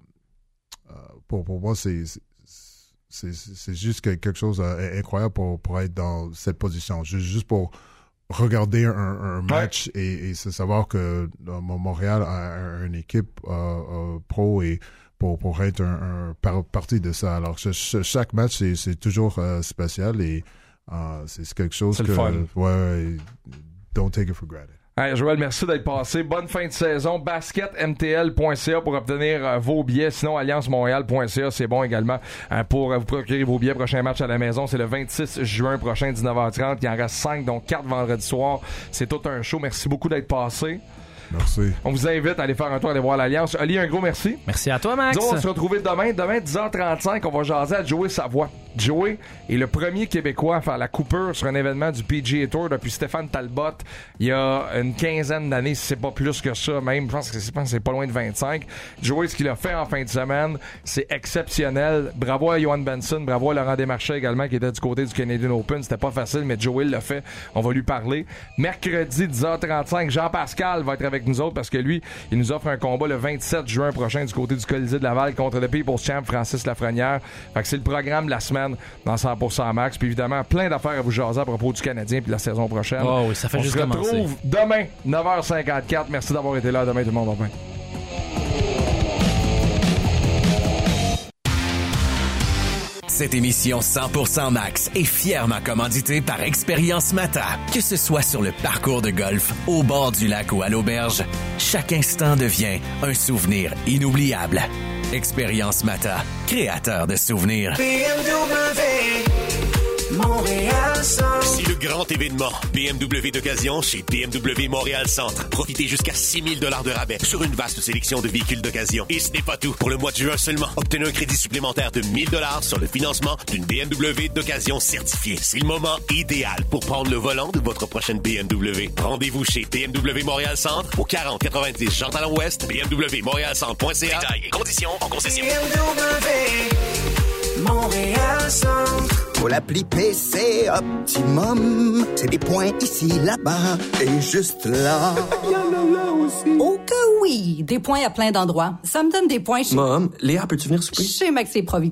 euh, pour, pour moi, c'est, c'est, c'est juste quelque chose d'incroyable pour, pour être dans cette position. Juste pour regarder un, un match, ouais. et, et savoir que Montréal a une équipe euh, euh, pro, et pour pour être un, un par, partie de ça. Alors ch- chaque match c'est c'est toujours euh, spécial, et euh, c'est quelque chose c'est que le fun. Ouais, don't take it for granted. Hey, Joël, merci d'être passé. Bonne fin de saison. basket m t l point c a pour obtenir euh, vos billets. Sinon, alliance montréal point c a, c'est bon également euh, pour euh, vous procurer vos billets. Prochain match à la maison, c'est le vingt-six juin prochain, dix-neuf heures trente. Il en reste cinq, donc quatre vendredi soir. C'est tout un show. Merci beaucoup d'être passé. Merci. On vous invite à aller faire un tour, aller voir l'Alliance. Ali, un gros merci. Merci à toi, Max. Disons, on va se retrouver demain. Demain, dix heures trente-cinq, on va jaser à Joey Savoie. Joey est le premier Québécois à faire la coupure sur un événement du P G A Tour depuis Stéphane Talbot il y a une quinzaine d'années, si c'est pas plus que ça même. Je pense que c'est, c'est pas loin de vingt-cinq. Joey, ce qu'il a fait en fin de semaine, c'est exceptionnel. Bravo à Johan Benson, bravo à Laurent Desmarchais également, qui était du côté du Canadian Open. C'était pas facile, mais Joey l'a fait. On va lui parler. Mercredi, dix heures trente-cinq, Jean-Pascal va être avec nous autres parce que lui, il nous offre un combat le vingt-sept juin prochain du côté du Colisée de Laval contre le People's Champ Francis Lafrenière. Fait que c'est le programme de la semaine dans cent pour cent Max. Puis évidemment, plein d'affaires à vous jaser à propos du Canadien puis de la saison prochaine. Oh oui, ça fait On juste se retrouve commencer. demain, neuf heures cinquante-quatre. Merci d'avoir été là. Demain, tout le monde va bien. Cette émission cent pour cent Max est fièrement commanditée par Expérience Mata. Que ce soit sur le parcours de golf, au bord du lac ou à l'auberge, chaque instant devient un souvenir inoubliable. Expérience Mata, créateur de souvenirs. B M W Montréal Centre. C'est le grand événement B M W d'occasion chez B M W Montréal Centre. Profitez jusqu'à six mille dollars de rabais sur une vaste sélection de véhicules d'occasion. Et ce n'est pas tout. Pour le mois de juin seulement, obtenez un crédit supplémentaire de mille dollars sur le financement d'une B M W d'occasion certifiée. C'est le moment idéal pour prendre le volant de votre prochaine B M W. Rendez-vous chez B M W Montréal Centre au quarante quatre-vingt-dix Jean Talon Ouest, B M W Montréal Centre point C A. Détails et conditions en concession. B M W Montréal Centre. Faut l'appli P C Optimum. C'est des points ici, là-bas et juste là. Il y en a là aussi. Oh que oui! Des points à plein d'endroits. Ça me donne des points chez... Mom, Léa, peux-tu venir souper? Chez Maxi Provigo.